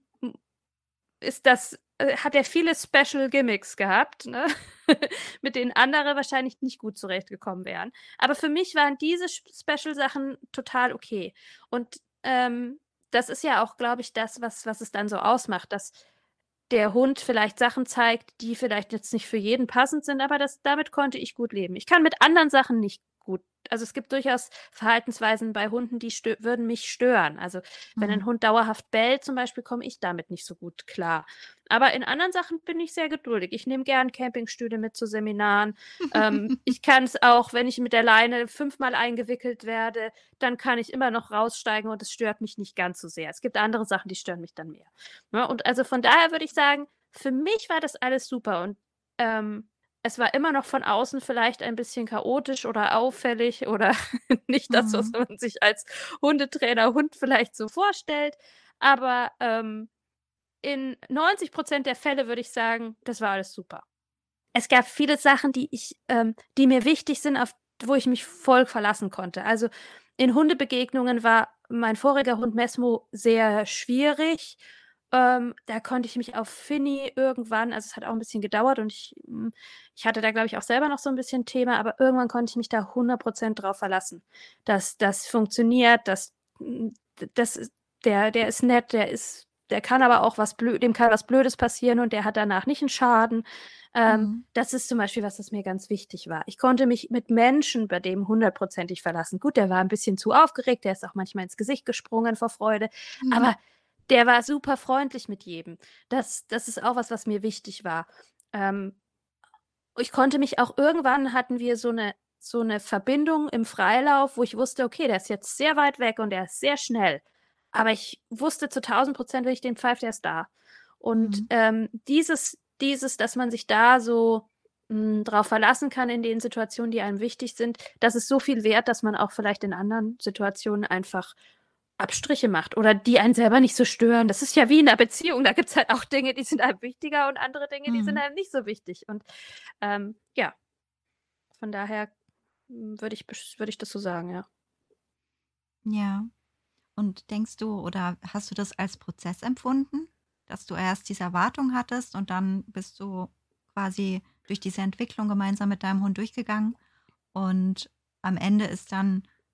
ist das hat er viele Special Gimmicks gehabt, ne, mit denen andere wahrscheinlich nicht gut zurechtgekommen wären. Aber für mich waren diese Special Sachen total okay. Und, das ist ja auch, glaube ich, das, was es dann so ausmacht, dass der Hund vielleicht Sachen zeigt, die vielleicht jetzt nicht für jeden passend sind, aber damit konnte ich gut leben. Ich kann mit anderen Sachen nicht gut, also, es gibt durchaus Verhaltensweisen bei Hunden, die würden mich stören. Also, wenn ein Mhm. Hund dauerhaft bellt zum Beispiel, komme ich damit nicht so gut klar. Aber in anderen Sachen bin ich sehr geduldig. Ich nehme gern Campingstühle mit zu Seminaren. Ich kann es auch, wenn ich mit der Leine 5-mal eingewickelt werde, dann kann ich immer noch raussteigen und es stört mich nicht ganz so sehr. Es gibt andere Sachen, die stören mich dann mehr. Ne, und also von daher würde ich sagen, für mich war das alles super und, es war immer noch von außen vielleicht ein bisschen chaotisch oder auffällig oder nicht das, was Mhm. man sich als Hundetrainer Hund vielleicht so vorstellt. Aber, in 90% der Fälle würde ich sagen, das war alles super. Es gab viele Sachen, die mir wichtig sind, auf wo ich mich voll verlassen konnte. Also, in Hundebegegnungen war mein voriger Hund Mesmo sehr schwierig. Da konnte ich mich auf Finny irgendwann, also, es hat auch 'n bisschen gedauert und ich hatte da, glaube ich, auch selber noch so 'n bisschen Thema, aber irgendwann konnte ich mich da 100% drauf verlassen, dass das funktioniert, dass das ist der ist nett, der kann aber auch dem kann was Blödes passieren und der hat danach nicht 'n Schaden. Mhm. Das ist zum Beispiel was, was mir ganz wichtig war. Ich konnte mich mit Menschen bei dem hundertprozentig verlassen. Gut, der war 'n bisschen zu aufgeregt, der ist auch manchmal ins Gesicht gesprungen vor Freude, Mhm. aber der war super freundlich mit jedem. Das ist auch was, was mir wichtig war. Ähm, Ich konnte mich auch, irgendwann hatten wir so 'ne Verbindung im Freilauf, wo ich wusste: „Okay, der ist jetzt sehr weit weg und der ist sehr schnell.“ Aber ich wusste zu 1.000%, wenn ich den pfeife, der ist da. Und, Mhm. dass man sich da so, drauf verlassen kann in den Situationen, die einem wichtig sind, das ist so viel wert, dass man auch vielleicht in anderen Situationen einfach Abstriche macht oder die einen selber nicht so stören. Das ist ja wie in 'ner Beziehung, da gibt's halt auch Dinge, die sind einem wichtiger und andere Dinge, die sind Mhm. einem nicht so wichtig. Und, ja, von daher, würde ich das so sagen, ja. Ja. Und denkst du oder hast du das als Prozess empfunden, dass du erst diese Erwartung hattest und dann bist du quasi durch diese Entwicklung gemeinsam mit deinem Hund durchgegangen und am Ende ist dann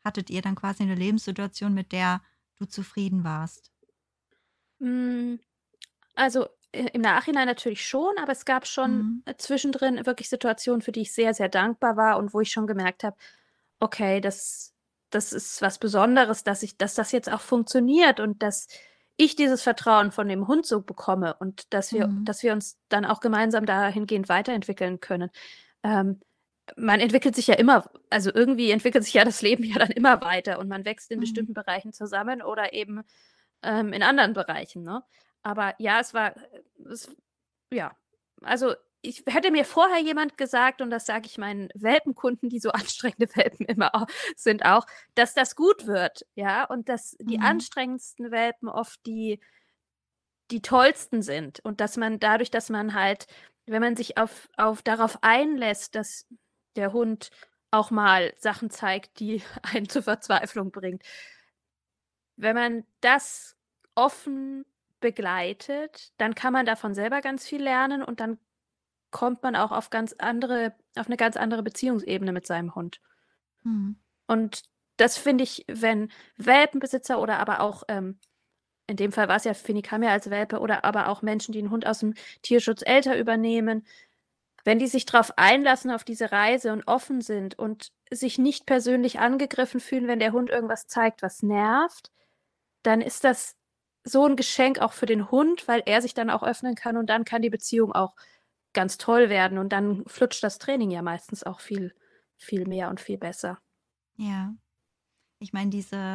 hattet ihr dann quasi eine Lebenssituation, mit der du zufrieden warst? Hm, also, im Nachhinein natürlich schon, aber es gab schon, Mhm. zwischendrin wirklich Situationen, für die ich sehr, sehr dankbar war und wo ich schon gemerkt habe: „Okay, das ist was Besonderes, dass das jetzt auch funktioniert und dass ich dieses Vertrauen von dem Hund so bekomme und Mhm. dass wir uns dann auch gemeinsam dahingehend weiterentwickeln können.“ Ähm, Man entwickelt sich ja immer, also, irgendwie entwickelt sich ja das Leben ja dann immer weiter und man wächst in Mhm. bestimmten Bereichen zusammen oder eben, in anderen Bereichen, ne? Aber ja, es ja, also, ich hätte mir vorher jemand gesagt, und das sage ich meinen Welpenkunden, die so anstrengende Welpen immer au sind auch, dass das gut wird, ja, und dass die Mhm. anstrengendsten Welpen oft die tollsten sind und dass man dadurch, dass man halt, wenn man sich auf darauf einlässt, dass der Hund auch mal Sachen zeigt, die einen zur Verzweiflung bringt, wenn man das offen begleitet, dann kann man davon selber ganz viel lernen und dann kommt man auch auf 'ne ganz andere Beziehungsebene mit seinem Hund. Mhm. Und das finde ich, wenn Welpenbesitzer oder aber auch, in dem Fall war's ja Finny kam ja als Welpe oder aber auch Menschen, die 'n Hund aus'm Tierschutz älter übernehmen, wenn die sich drauf einlassen auf diese Reise und offen sind und sich nicht persönlich angegriffen fühlen, wenn der Hund irgendwas zeigt, was nervt, dann ist das so 'n Geschenk auch für den Hund, weil er sich dann auch öffnen kann und dann kann die Beziehung auch ganz toll werden und dann flutscht das Training ja meistens auch viel mehr und viel besser. Ja. Ich meine,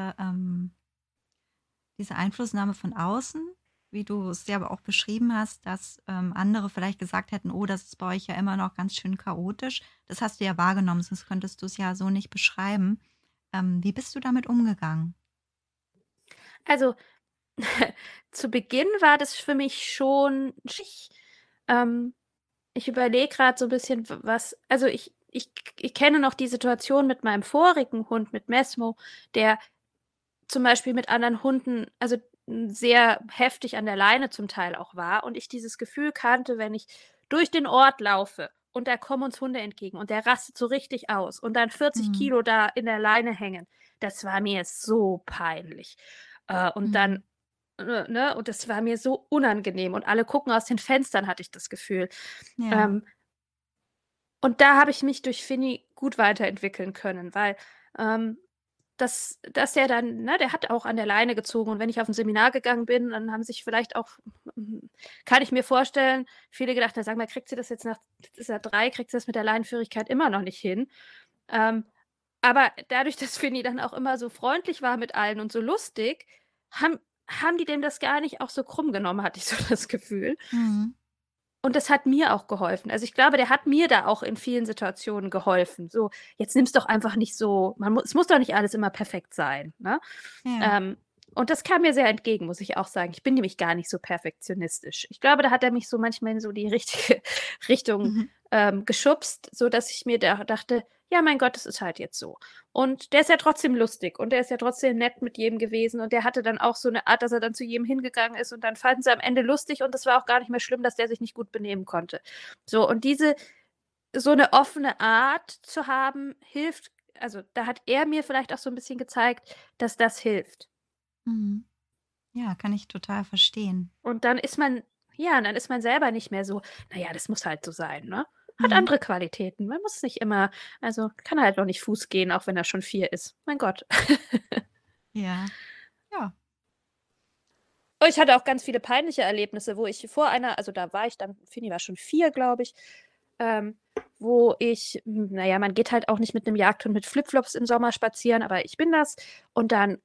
diese Einflussnahme von außen, wie du es ja aber auch beschrieben hast, dass, andere vielleicht gesagt hätten: „Oh, das ist bei euch ja immer noch ganz schön chaotisch.“ Das hast du ja wahrgenommen, sonst könntest du es ja so nicht beschreiben. Wie bist du damit umgegangen? Also, zu Beginn war das für mich schon ähm, ich überlege grad so 'n bisschen, w was also, ich kenne noch die Situation mit meinem vorigen Hund, mit Mesmo, der zum Beispiel mit anderen Hunden, also, sehr heftig an der Leine zum Teil auch war und ich dieses Gefühl kannte, wenn ich durch den Ort laufe und da kommen uns Hunde entgegen und der rastet so richtig aus und dann 40 Mhm. Kilo da in der Leine hängen. Das war mir so peinlich. Und dann, Mhm. ne, und das war mir so unangenehm und alle gucken aus den Fenstern, hatte ich das Gefühl. Ja. Ähm, und da habe ich mich durch Finny gut weiterentwickeln können, weil, ähm, dass der dann, ne, der hat auch an der Leine gezogen und wenn ich auf 'n Seminar gegangen bin, dann haben sich vielleicht auch, hm, kann ich mir vorstellen, viele gedacht: „Na, sag mal, kriegt sie das jetzt nach jetzt ist er 3, kriegt sie das mit der Leinenführigkeit immer noch nicht hin?“ Ähm, aber dadurch, dass Finny dann auch immer so freundlich war mit allen und so lustig, haben die dem das gar nicht auch so krumm genommen, hatte ich so das Gefühl. Mhm. Und das hat mir auch geholfen. Also, ich glaube, der hat mir da auch in vielen Situationen geholfen. So: „Jetzt nimm's doch einfach nicht so, es muss doch nicht alles immer perfekt sein“, ne? Ja. Ähm, und das kam mir sehr entgegen, muss ich auch sagen. Ich bin nämlich gar nicht so perfektionistisch. Ich glaube, da hat er mich so manchmal in so die richtige Richtung, Mhm. geschubst, sodass ich mir da dachte: „Ja, mein Gott, das ist halt jetzt so.“ Und der ist ja trotzdem lustig und der ist ja trotzdem nett mit jedem gewesen und der hatte dann auch so 'ne Art, dass er dann zu jedem hingegangen ist und dann fanden sie am Ende lustig und es war auch gar nicht mehr schlimm, dass der sich nicht gut benehmen konnte. So, und so 'ne offene Art zu haben, hilft, also, da hat er mir vielleicht auch so 'n bisschen gezeigt, dass das hilft. Mhm. Ja, kann ich total verstehen. Und dann ist man, ja, dann ist man selber nicht mehr so: „Na ja, das muss halt so sein, ne?“ Hat Mhm. andere Qualitäten. Man muss nicht immer, also, kann halt noch nicht Fuß gehen, auch wenn er schon 4 ist. Mein Gott. Ja. Ja. Oh, ich hatte auch ganz viele peinliche Erlebnisse, wo ich vor einer, also, da war ich dann, Fini war schon 4, glaube ich, ähm, wo ich, na ja, man geht halt auch nicht mit 'nem Jagdhund mit Flipflops im Sommer spazieren, aber ich bin das. Und dann,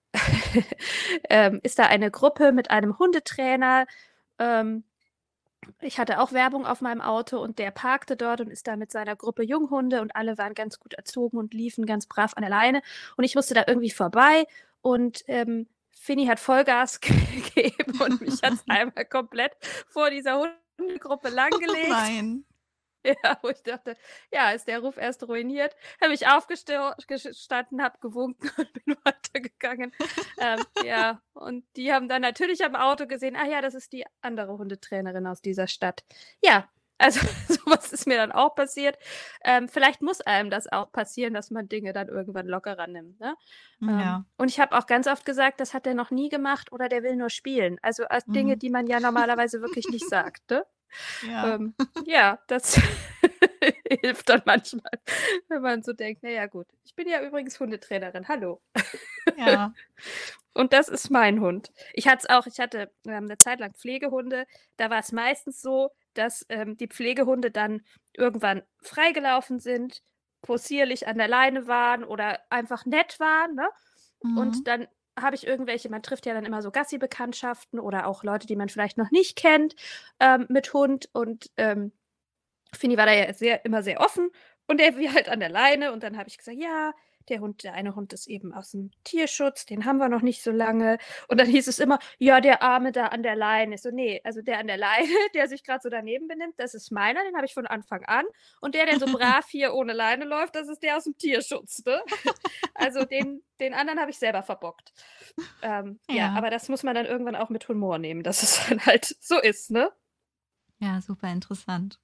ist da eine Gruppe mit einem Hundetrainer. Ähm, Ich hatte auch Werbung auf meinem Auto und der parkte dort und ist da mit seiner Gruppe Junghunde und alle waren ganz gut erzogen und liefen ganz brav an der Leine und ich musste da irgendwie vorbei und, Finny hat Vollgas gegeben und mich hat's einmal komplett vor dieser Hundegruppe Oh langgelegt. nein. Ja, wo ich dachte: „Ja, ist der Ruf erst ruiniert.“ Habe ich gestanden, habe gewunken und bin weitergegangen. Ja, und die haben dann natürlich am Auto gesehen: „Ah ja, das ist die andere Hundetrainerin aus dieser Stadt.“ Ja, Also, sowas ist mir dann auch passiert. Vielleicht muss einem das auch passieren, dass man Dinge dann irgendwann lockerer nimmt, ne? Ja. Und ich habe auch ganz oft gesagt, das hat er noch nie gemacht oder der will nur spielen. Also, Dinge, Mhm. die man ja normalerweise wirklich nicht sagt, ne? Ja. Ja, das hilft dann manchmal, wenn man so denkt: „Na ja, gut, ich bin ja übrigens Hundetrainerin, hallo.“ Ja. Und das ist mein Hund. Ich hatte, 'ne Zeit lang Pflegehunde. Da war es meistens so, dass, die Pflegehunde dann irgendwann freigelaufen sind, possierlich an der Leine waren oder einfach nett waren, ne? Mhm. Und dann habe ich irgendwelche man trifft ja dann immer so Gassi-Bekanntschaften oder auch Leute, die man vielleicht noch nicht kennt, mit Hund und, Fini war da ja immer sehr offen und er wie halt an der Leine und dann habe ich gesagt: „Ja, der eine Hund ist eben aus'm Tierschutz, den haben wir noch nicht so lange.“ Und dann hieß es immer: „Ja, der Arme da an der Leine.“ Ich so: „Ne, also der an der Leine, der sich grad so daneben benimmt, das ist meiner, den habe ich von Anfang an. Und der so brav hier ohne Leine läuft, das ist der aus'm Tierschutz, ne?“ Also den anderen habe ich selber verbockt. Ja, Ja. aber das muss man dann irgendwann auch mit Humor nehmen, dass es dann halt so ist, ne? Ja, super interessant.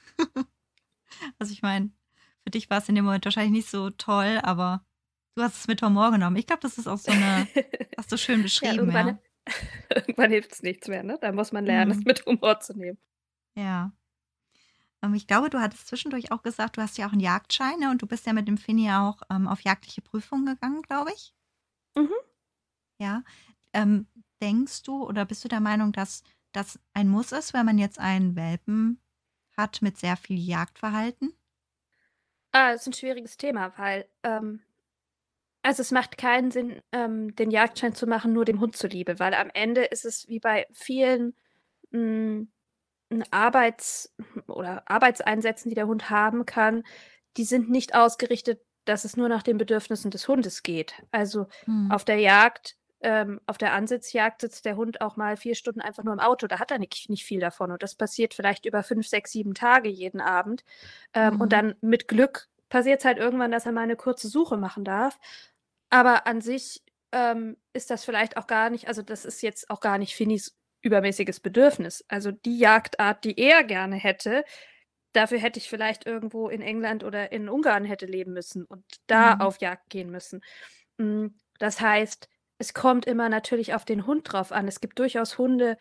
Also, ich meine, für dich war es in dem Moment wahrscheinlich nicht so toll, aber du hast es mit Humor genommen. Ich glaube, das ist auch so 'ne hast du schön Ja, beschrieben, ja. irgendwann hilft's nichts mehr, ne? Da muss man lernen, es Mhm. mit Humor zu nehmen. Ja. Ich glaube, du hattest zwischendurch auch gesagt, du hast ja auch 'n Jagdschein, ne, und du bist ja mit dem Fini auch, auf jagdliche Prüfungen gegangen, glaube ich? Mhm. Ja. Ähm, Denkst du oder bist du der Meinung, dass das ein Muss ist, wenn man jetzt einen Welpen hat mit sehr viel Jagdverhalten? Ist 'n schwieriges Thema, weil, also, es macht keinen Sinn, den Jagdschein zu machen, nur dem Hund zuliebe, weil am Ende ist es wie bei vielen, hm, Arbeits oder Arbeitseinsätzen, die der Hund haben kann, die sind nicht ausgerichtet, dass es nur nach den Bedürfnissen des Hundes geht. Also, Mhm. auf der Jagd auf der Ansitzjagd sitzt der Hund auch mal 4 Stunden einfach nur im Auto, da hat er nicht viel davon und das passiert vielleicht über 5, 6, 7 Tage jeden Abend. Und Mhm. dann mit Glück passiert's halt irgendwann, dass er mal 'ne kurze Suche machen darf. Aber an sich, ist das vielleicht auch gar nicht also, das ist jetzt auch gar nicht Finis übermäßiges Bedürfnis. Also, die Jagdart, die er gerne hätte, dafür hätte ich vielleicht irgendwo in England oder in Ungarn hätte leben müssen und da Mhm. auf Jagd gehen müssen. Das heißt, es kommt immer natürlich auf den Hund drauf an. Es gibt durchaus Hunde,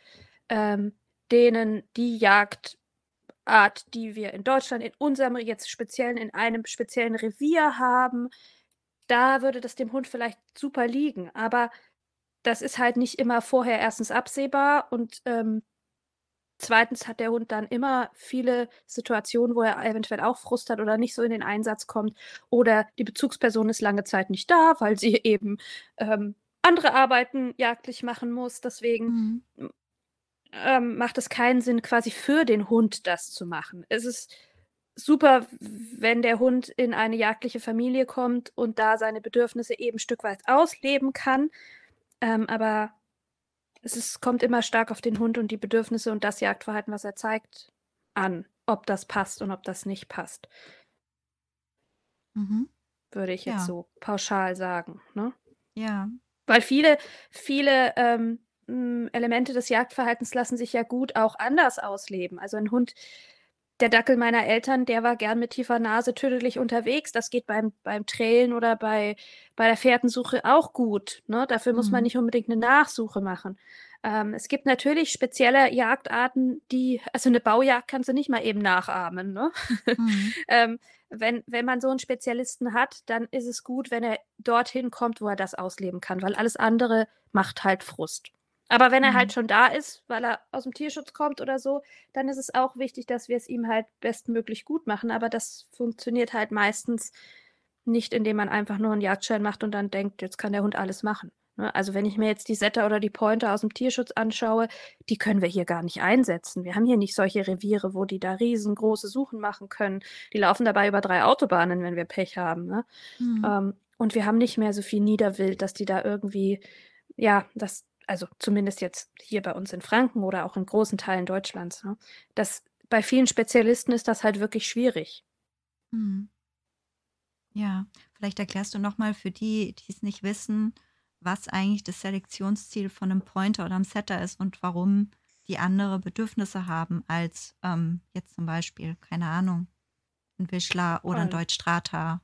denen die Jagdart, die wir in Deutschland in unserem jetzt speziellen in einem speziellen Revier haben, da würde das dem Hund vielleicht super liegen, aber das ist halt nicht immer vorher erstens absehbar und, zweitens hat der Hund dann immer viele Situationen, wo er eventuell auch Frust hat oder nicht so in den Einsatz kommt oder die Bezugsperson ist lange Zeit nicht da, weil sie eben, andere Arbeiten jagdlich machen muss. Deswegen, Mhm. hm, macht es keinen Sinn, quasi für den Hund das zu machen. Es ist super, wenn der Hund in eine jagdliche Familie kommt und da seine Bedürfnisse eben stückweit ausleben kann, aber kommt immer stark auf den Hund und die Bedürfnisse und das Jagdverhalten, was er zeigt, an, ob das passt und ob das nicht passt, Mhm. würde ich jetzt Ja, so pauschal sagen, ne? ja. Weil viele, Elemente des Jagdverhaltens lassen sich ja gut auch anders ausleben. Also, 'n Hund der Dackel meiner Eltern, der war gern mit tiefer Nase tödlich unterwegs. Das geht beim Trailen oder bei der Fährtensuche auch gut, ne? Dafür muss man Mhm. nicht unbedingt 'ne Nachsuche machen. Es gibt natürlich spezielle Jagdarten, die also, 'ne Baujagd kannst du nicht mal eben nachahmen, ne? Mhm. Ähm, wenn man so 'n Spezialisten hat, dann ist es gut, wenn er dorthin kommt, wo er das ausleben kann, weil alles andere macht halt Frust. Aber wenn er halt Mhm. schon da ist, weil er aus'm Tierschutz kommt oder so, dann ist es auch wichtig, dass wir es ihm halt bestmöglich gut machen, aber das funktioniert halt meistens nicht, indem man einfach nur 'n Jagdschein macht und dann denkt, jetzt kann der Hund alles machen, ne? Also, wenn ich mir jetzt die Setter oder die Pointer aus'm Tierschutz anschaue, die können wir hier gar nicht einsetzen. Wir haben hier nicht solche Reviere, wo die da riesengroße Suchen machen können. Die laufen dabei über 3 Autobahnen, wenn wir Pech haben, ne? Mhm. Und wir haben nicht mehr so viel Niederwild, dass die da irgendwie ja, das also, zumindest jetzt hier bei uns in Franken oder auch in großen Teilen Deutschlands, ne? Das bei vielen Spezialisten ist das halt wirklich schwierig. Mhm. Ja. Vielleicht erklärst du noch mal für die, die es nicht wissen, was eigentlich das Selektionsziel von 'nem Pointer oder 'nem Setter ist und warum die andere Bedürfnisse haben als jetzt zum Beispiel, keine Ahnung, ein Wischler oder ein Voll. Deutschstrater.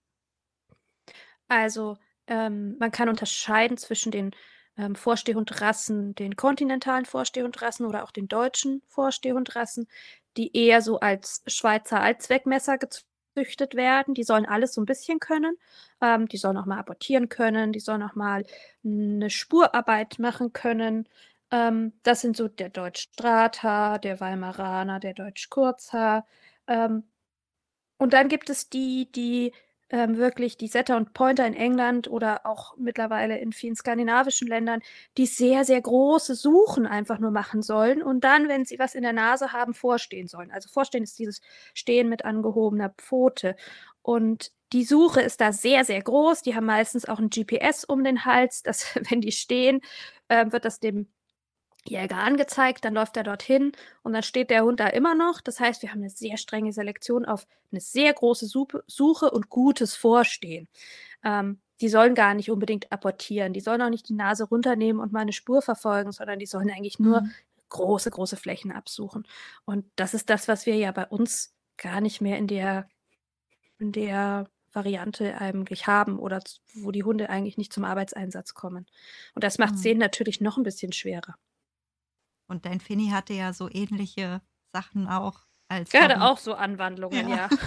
Also, man kann unterscheiden zwischen den, Vorstehhundrassen, den kontinentalen Vorstehhundrassen oder auch den deutschen Vorstehhundrassen, die eher so als Schweizer Allzweckmesser gezüchtet werden. Die sollen alles so ein bisschen können. Die sollen auch mal apportieren können, die sollen auch mal eine Spurarbeit machen können. Das sind so der Deutsch-Strata, der Weimaraner, der Deutsch-Kurzhaar. Ähm, und dann gibt es die, wirklich die Setter und Pointer in England oder auch mittlerweile in vielen skandinavischen Ländern, die sehr, sehr große Suchen einfach nur machen sollen und dann, wenn sie was in der Nase haben, vorstehen sollen. Also vorstehen ist dieses Stehen mit angehobener Pfote. Und die Suche ist da sehr, sehr groß. Die haben meistens auch ein GPS um den Hals, dass, wenn die stehen, wird das dem Jäger angezeigt, dann läuft er dorthin und dann steht der Hund da immer noch. Das heißt, wir haben eine sehr strenge Selektion auf eine sehr große Suche und gutes Vorstehen. Die sollen gar nicht unbedingt apportieren. Die sollen auch nicht die Nase runternehmen und mal eine Spur verfolgen, sondern die sollen eigentlich nur Mhm. große, große Flächen absuchen. Und das ist das, was wir ja bei uns gar nicht mehr in der Variante eigentlich haben oder wo die Hunde eigentlich nicht zum Arbeitseinsatz kommen. Und das macht es Mhm. denen natürlich noch ein bisschen schwerer. Und dein Finny hatte ja so ähnliche Sachen auch als Der hatte Hobby. auch so Anwandlungen, Ja. ja.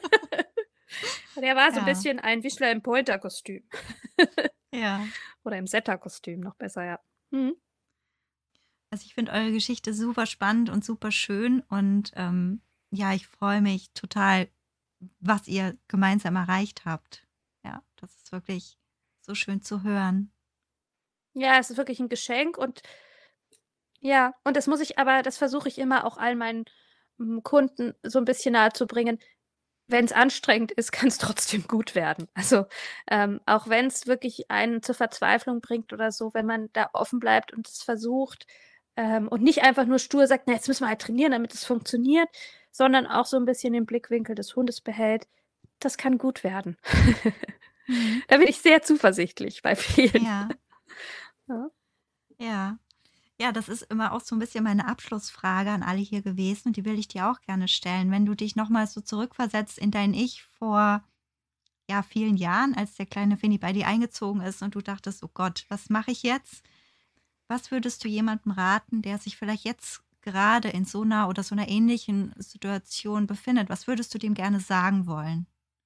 Der war so 'n Ja, bisschen ein Wischler im Pointerkostüm. ja. Oder im Setterkostüm, noch besser, ja. Mhm. Also ich finde eure Geschichte super spannend und super schön und ja, ich freue mich total, was ihr gemeinsam erreicht habt. Ja, das ist wirklich so schön zu hören. Ja, es ist wirklich 'n Geschenk und ja, und das versuche ich immer auch all meinen, Kunden so 'n bisschen nahezubringen. Wenn's anstrengend ist, kann's trotzdem gut werden. Also, auch wenn's wirklich einen zur Verzweiflung bringt oder so, wenn man da offen bleibt und es versucht, und nicht einfach nur stur sagt: „Na, jetzt müssen wir halt trainieren, damit es funktioniert“, sondern auch so 'n bisschen den Blickwinkel des Hundes behält. Das kann gut werden. Mhm. Da bin ich sehr zuversichtlich bei vielen. Ja, Ja. ja. Ja, das ist immer auch so ein bisschen meine Abschlussfrage an alle hier gewesen und die will ich dir auch gerne stellen. Wenn du dich noch mal so zurückversetzt in dein Ich vor, ja, vielen Jahren, als der kleine Finny bei dir eingezogen ist und du dachtest: „Oh Gott, was mache ich jetzt?“ Was würdest du jemandem raten, der sich vielleicht jetzt gerade in so einer oder so einer ähnlichen Situation befindet? Was würdest du dem gerne sagen wollen?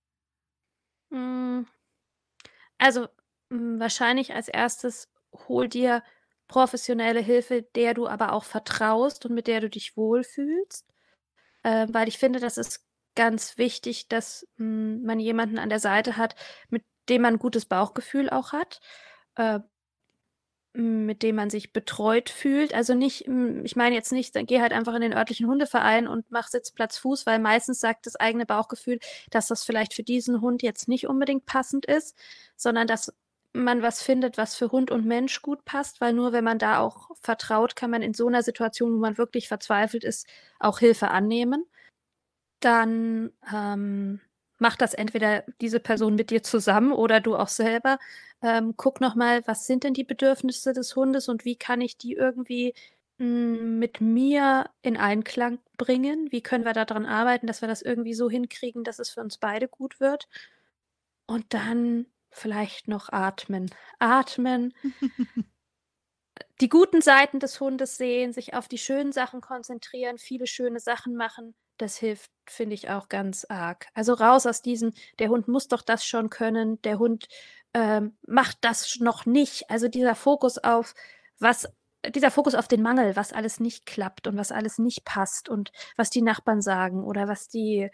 Hm, also, wahrscheinlich als Erstes hol dir professionelle Hilfe, der du aber auch vertraust und mit der du dich wohlfühlst. Weil ich finde, das ist ganz wichtig, dass, man jemanden an der Seite hat, mit dem man 'n gutes Bauchgefühl auch hat, äh, mit dem man sich betreut fühlt. Also nicht ich meine jetzt nicht, dann geh halt einfach in den örtlichen Hundeverein und mach Sitzplatz Fuß, weil meistens sagt das eigene Bauchgefühl, dass das vielleicht für diesen Hund jetzt nicht unbedingt passend ist, sondern dass man was findet, was für Hund und Mensch gut passt, weil nur wenn man da auch vertraut, kann man in so 'ner Situation, wo man wirklich verzweifelt ist, auch Hilfe annehmen. Dann, macht das entweder diese Person mit dir zusammen oder du auch selber. Guck noch mal, was sind denn die Bedürfnisse des Hundes und wie kann ich die irgendwie, mit mir in Einklang bringen? Wie können wir da dran arbeiten, dass wir das irgendwie so hinkriegen, dass es für uns beide gut wird? Und dann vielleicht noch atmen. Atmen, die guten Seiten des Hundes sehen, sich auf die schönen Sachen konzentrieren, viele schöne Sachen machen, das hilft, finde ich auch ganz arg. Also raus aus diesem: „Der Hund muss doch das schon können, der Hund, macht das noch nicht.“ Also was dieser Fokus auf den Mangel, was alles nicht klappt und was alles nicht passt und was die Nachbarn sagen oder was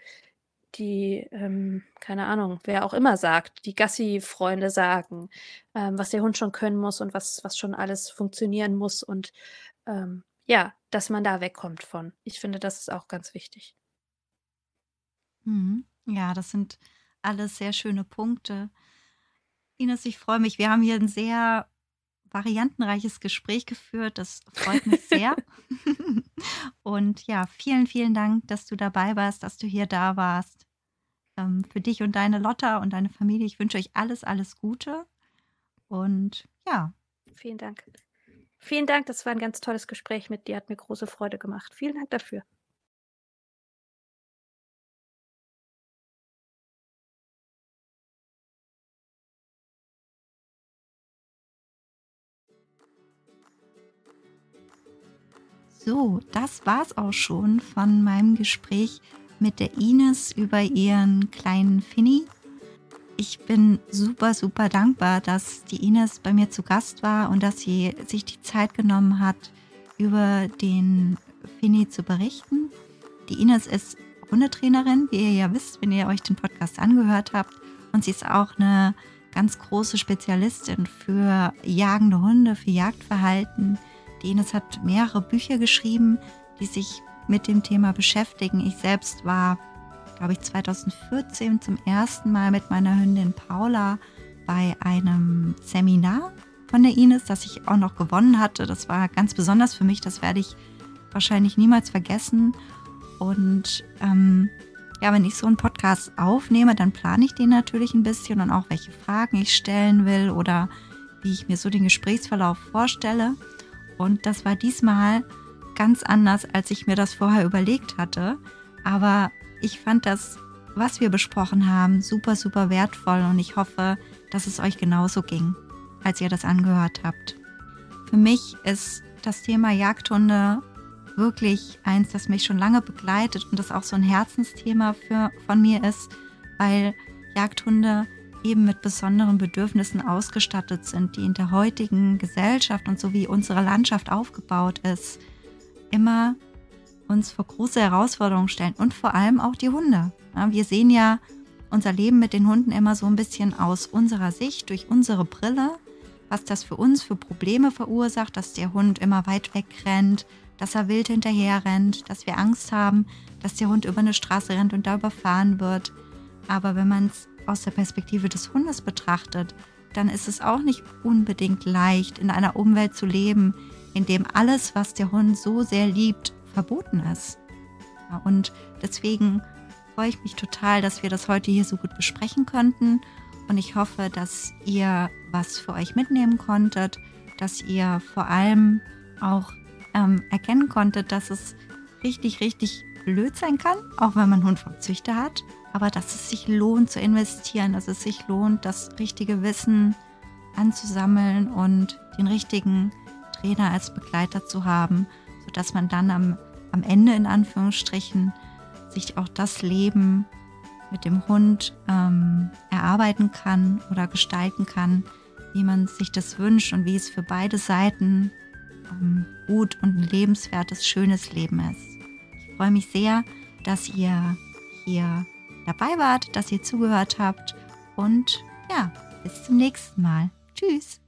keine Ahnung, wer auch immer sagt, die Gassi-Freunde sagen, was der Hund schon können muss und was schon alles funktionieren muss und, ja, dass man da wegkommt von. Ich finde, das ist auch ganz wichtig. Mhm. Ja, das sind alles sehr schöne Punkte. Ines, ich freue mich. Wir haben hier ein sehr variantenreiches Gespräch geführt. Das freut mich sehr. Und ja, vielen, vielen Dank, dass du dabei warst, dass du hier da warst. Für dich und deine Lotta und deine Familie. Ich wünsche euch alles, alles Gute und ja. Vielen Dank. Vielen Dank, das war ein ganz tolles Gespräch mit dir, hat mir große Freude gemacht. Vielen Dank dafür. So, das war's auch schon von meinem Gespräch mit der Ines über ihren kleinen Finny. Ich bin super, super dankbar, dass die Ines bei mir zu Gast war und dass sie sich die Zeit genommen hat, über den Finny zu berichten. Die Ines ist Hundetrainerin, wie ihr ja wisst, wenn ihr euch den Podcast angehört habt. Und sie ist auch eine ganz große Spezialistin für jagende Hunde, für Jagdverhalten. Die Ines hat mehrere Bücher geschrieben, die sich mit dem Thema beschäftigen. Ich selbst war, glaube ich, 2014 zum ersten Mal mit meiner Hündin Paula bei einem Seminar von der Ines, das ich auch noch gewonnen hatte. Das war ganz besonders für mich, das werde ich wahrscheinlich niemals vergessen. Und ja, wenn ich so einen Podcast aufnehme, dann plane ich den natürlich ein bisschen und auch welche Fragen ich stellen will oder wie ich mir so den Gesprächsverlauf vorstelle. Und das war diesmal ganz anders, als ich mir das vorher überlegt hatte. Aber ich fand das, was wir besprochen haben, super, super wertvoll und ich hoffe, dass es euch genauso ging, als ihr das angehört habt. Für mich ist das Thema Jagdhunde wirklich eins, das mich schon lange begleitet und das auch so ein Herzensthema von mir ist, weil Jagdhunde eben mit besonderen Bedürfnissen ausgestattet sind, die in der heutigen Gesellschaft und so wie unsere Landschaft aufgebaut ist, immer uns vor große Herausforderungen stellen und vor allem auch die Hunde. Ja, wir sehen ja unser Leben mit den Hunden immer so ein bisschen aus unserer Sicht, durch unsere Brille, was das für uns für Probleme verursacht, dass der Hund immer weit weg rennt, dass er wild hinterher rennt, dass wir Angst haben, dass der Hund über eine Straße rennt und da überfahren wird. Aber wenn man es aus der Perspektive des Hundes betrachtet, dann ist es auch nicht unbedingt leicht, in einer Umwelt zu leben, in dem alles, was der Hund so sehr liebt, verboten ist. Ja, und deswegen freue ich mich total, dass wir das heute hier so gut besprechen konnten. Und ich hoffe, dass ihr was für euch mitnehmen konntet, dass ihr vor allem auch erkennen konntet, dass es richtig, richtig blöd sein kann, auch wenn man einen Hund vom Züchter hat, aber dass es sich lohnt zu investieren, dass es sich lohnt, das richtige Wissen anzusammeln und den richtigen Trainer als Begleiter zu haben, sodass man dann am Ende in Anführungsstrichen sich auch das Leben mit dem Hund erarbeiten kann oder gestalten kann, wie man sich das wünscht und wie es für beide Seiten gut und ein lebenswertes, schönes Leben ist. Ich freue mich sehr, dass ihr hier dabei wart, dass ihr zugehört habt und ja, bis zum nächsten Mal. Tschüss!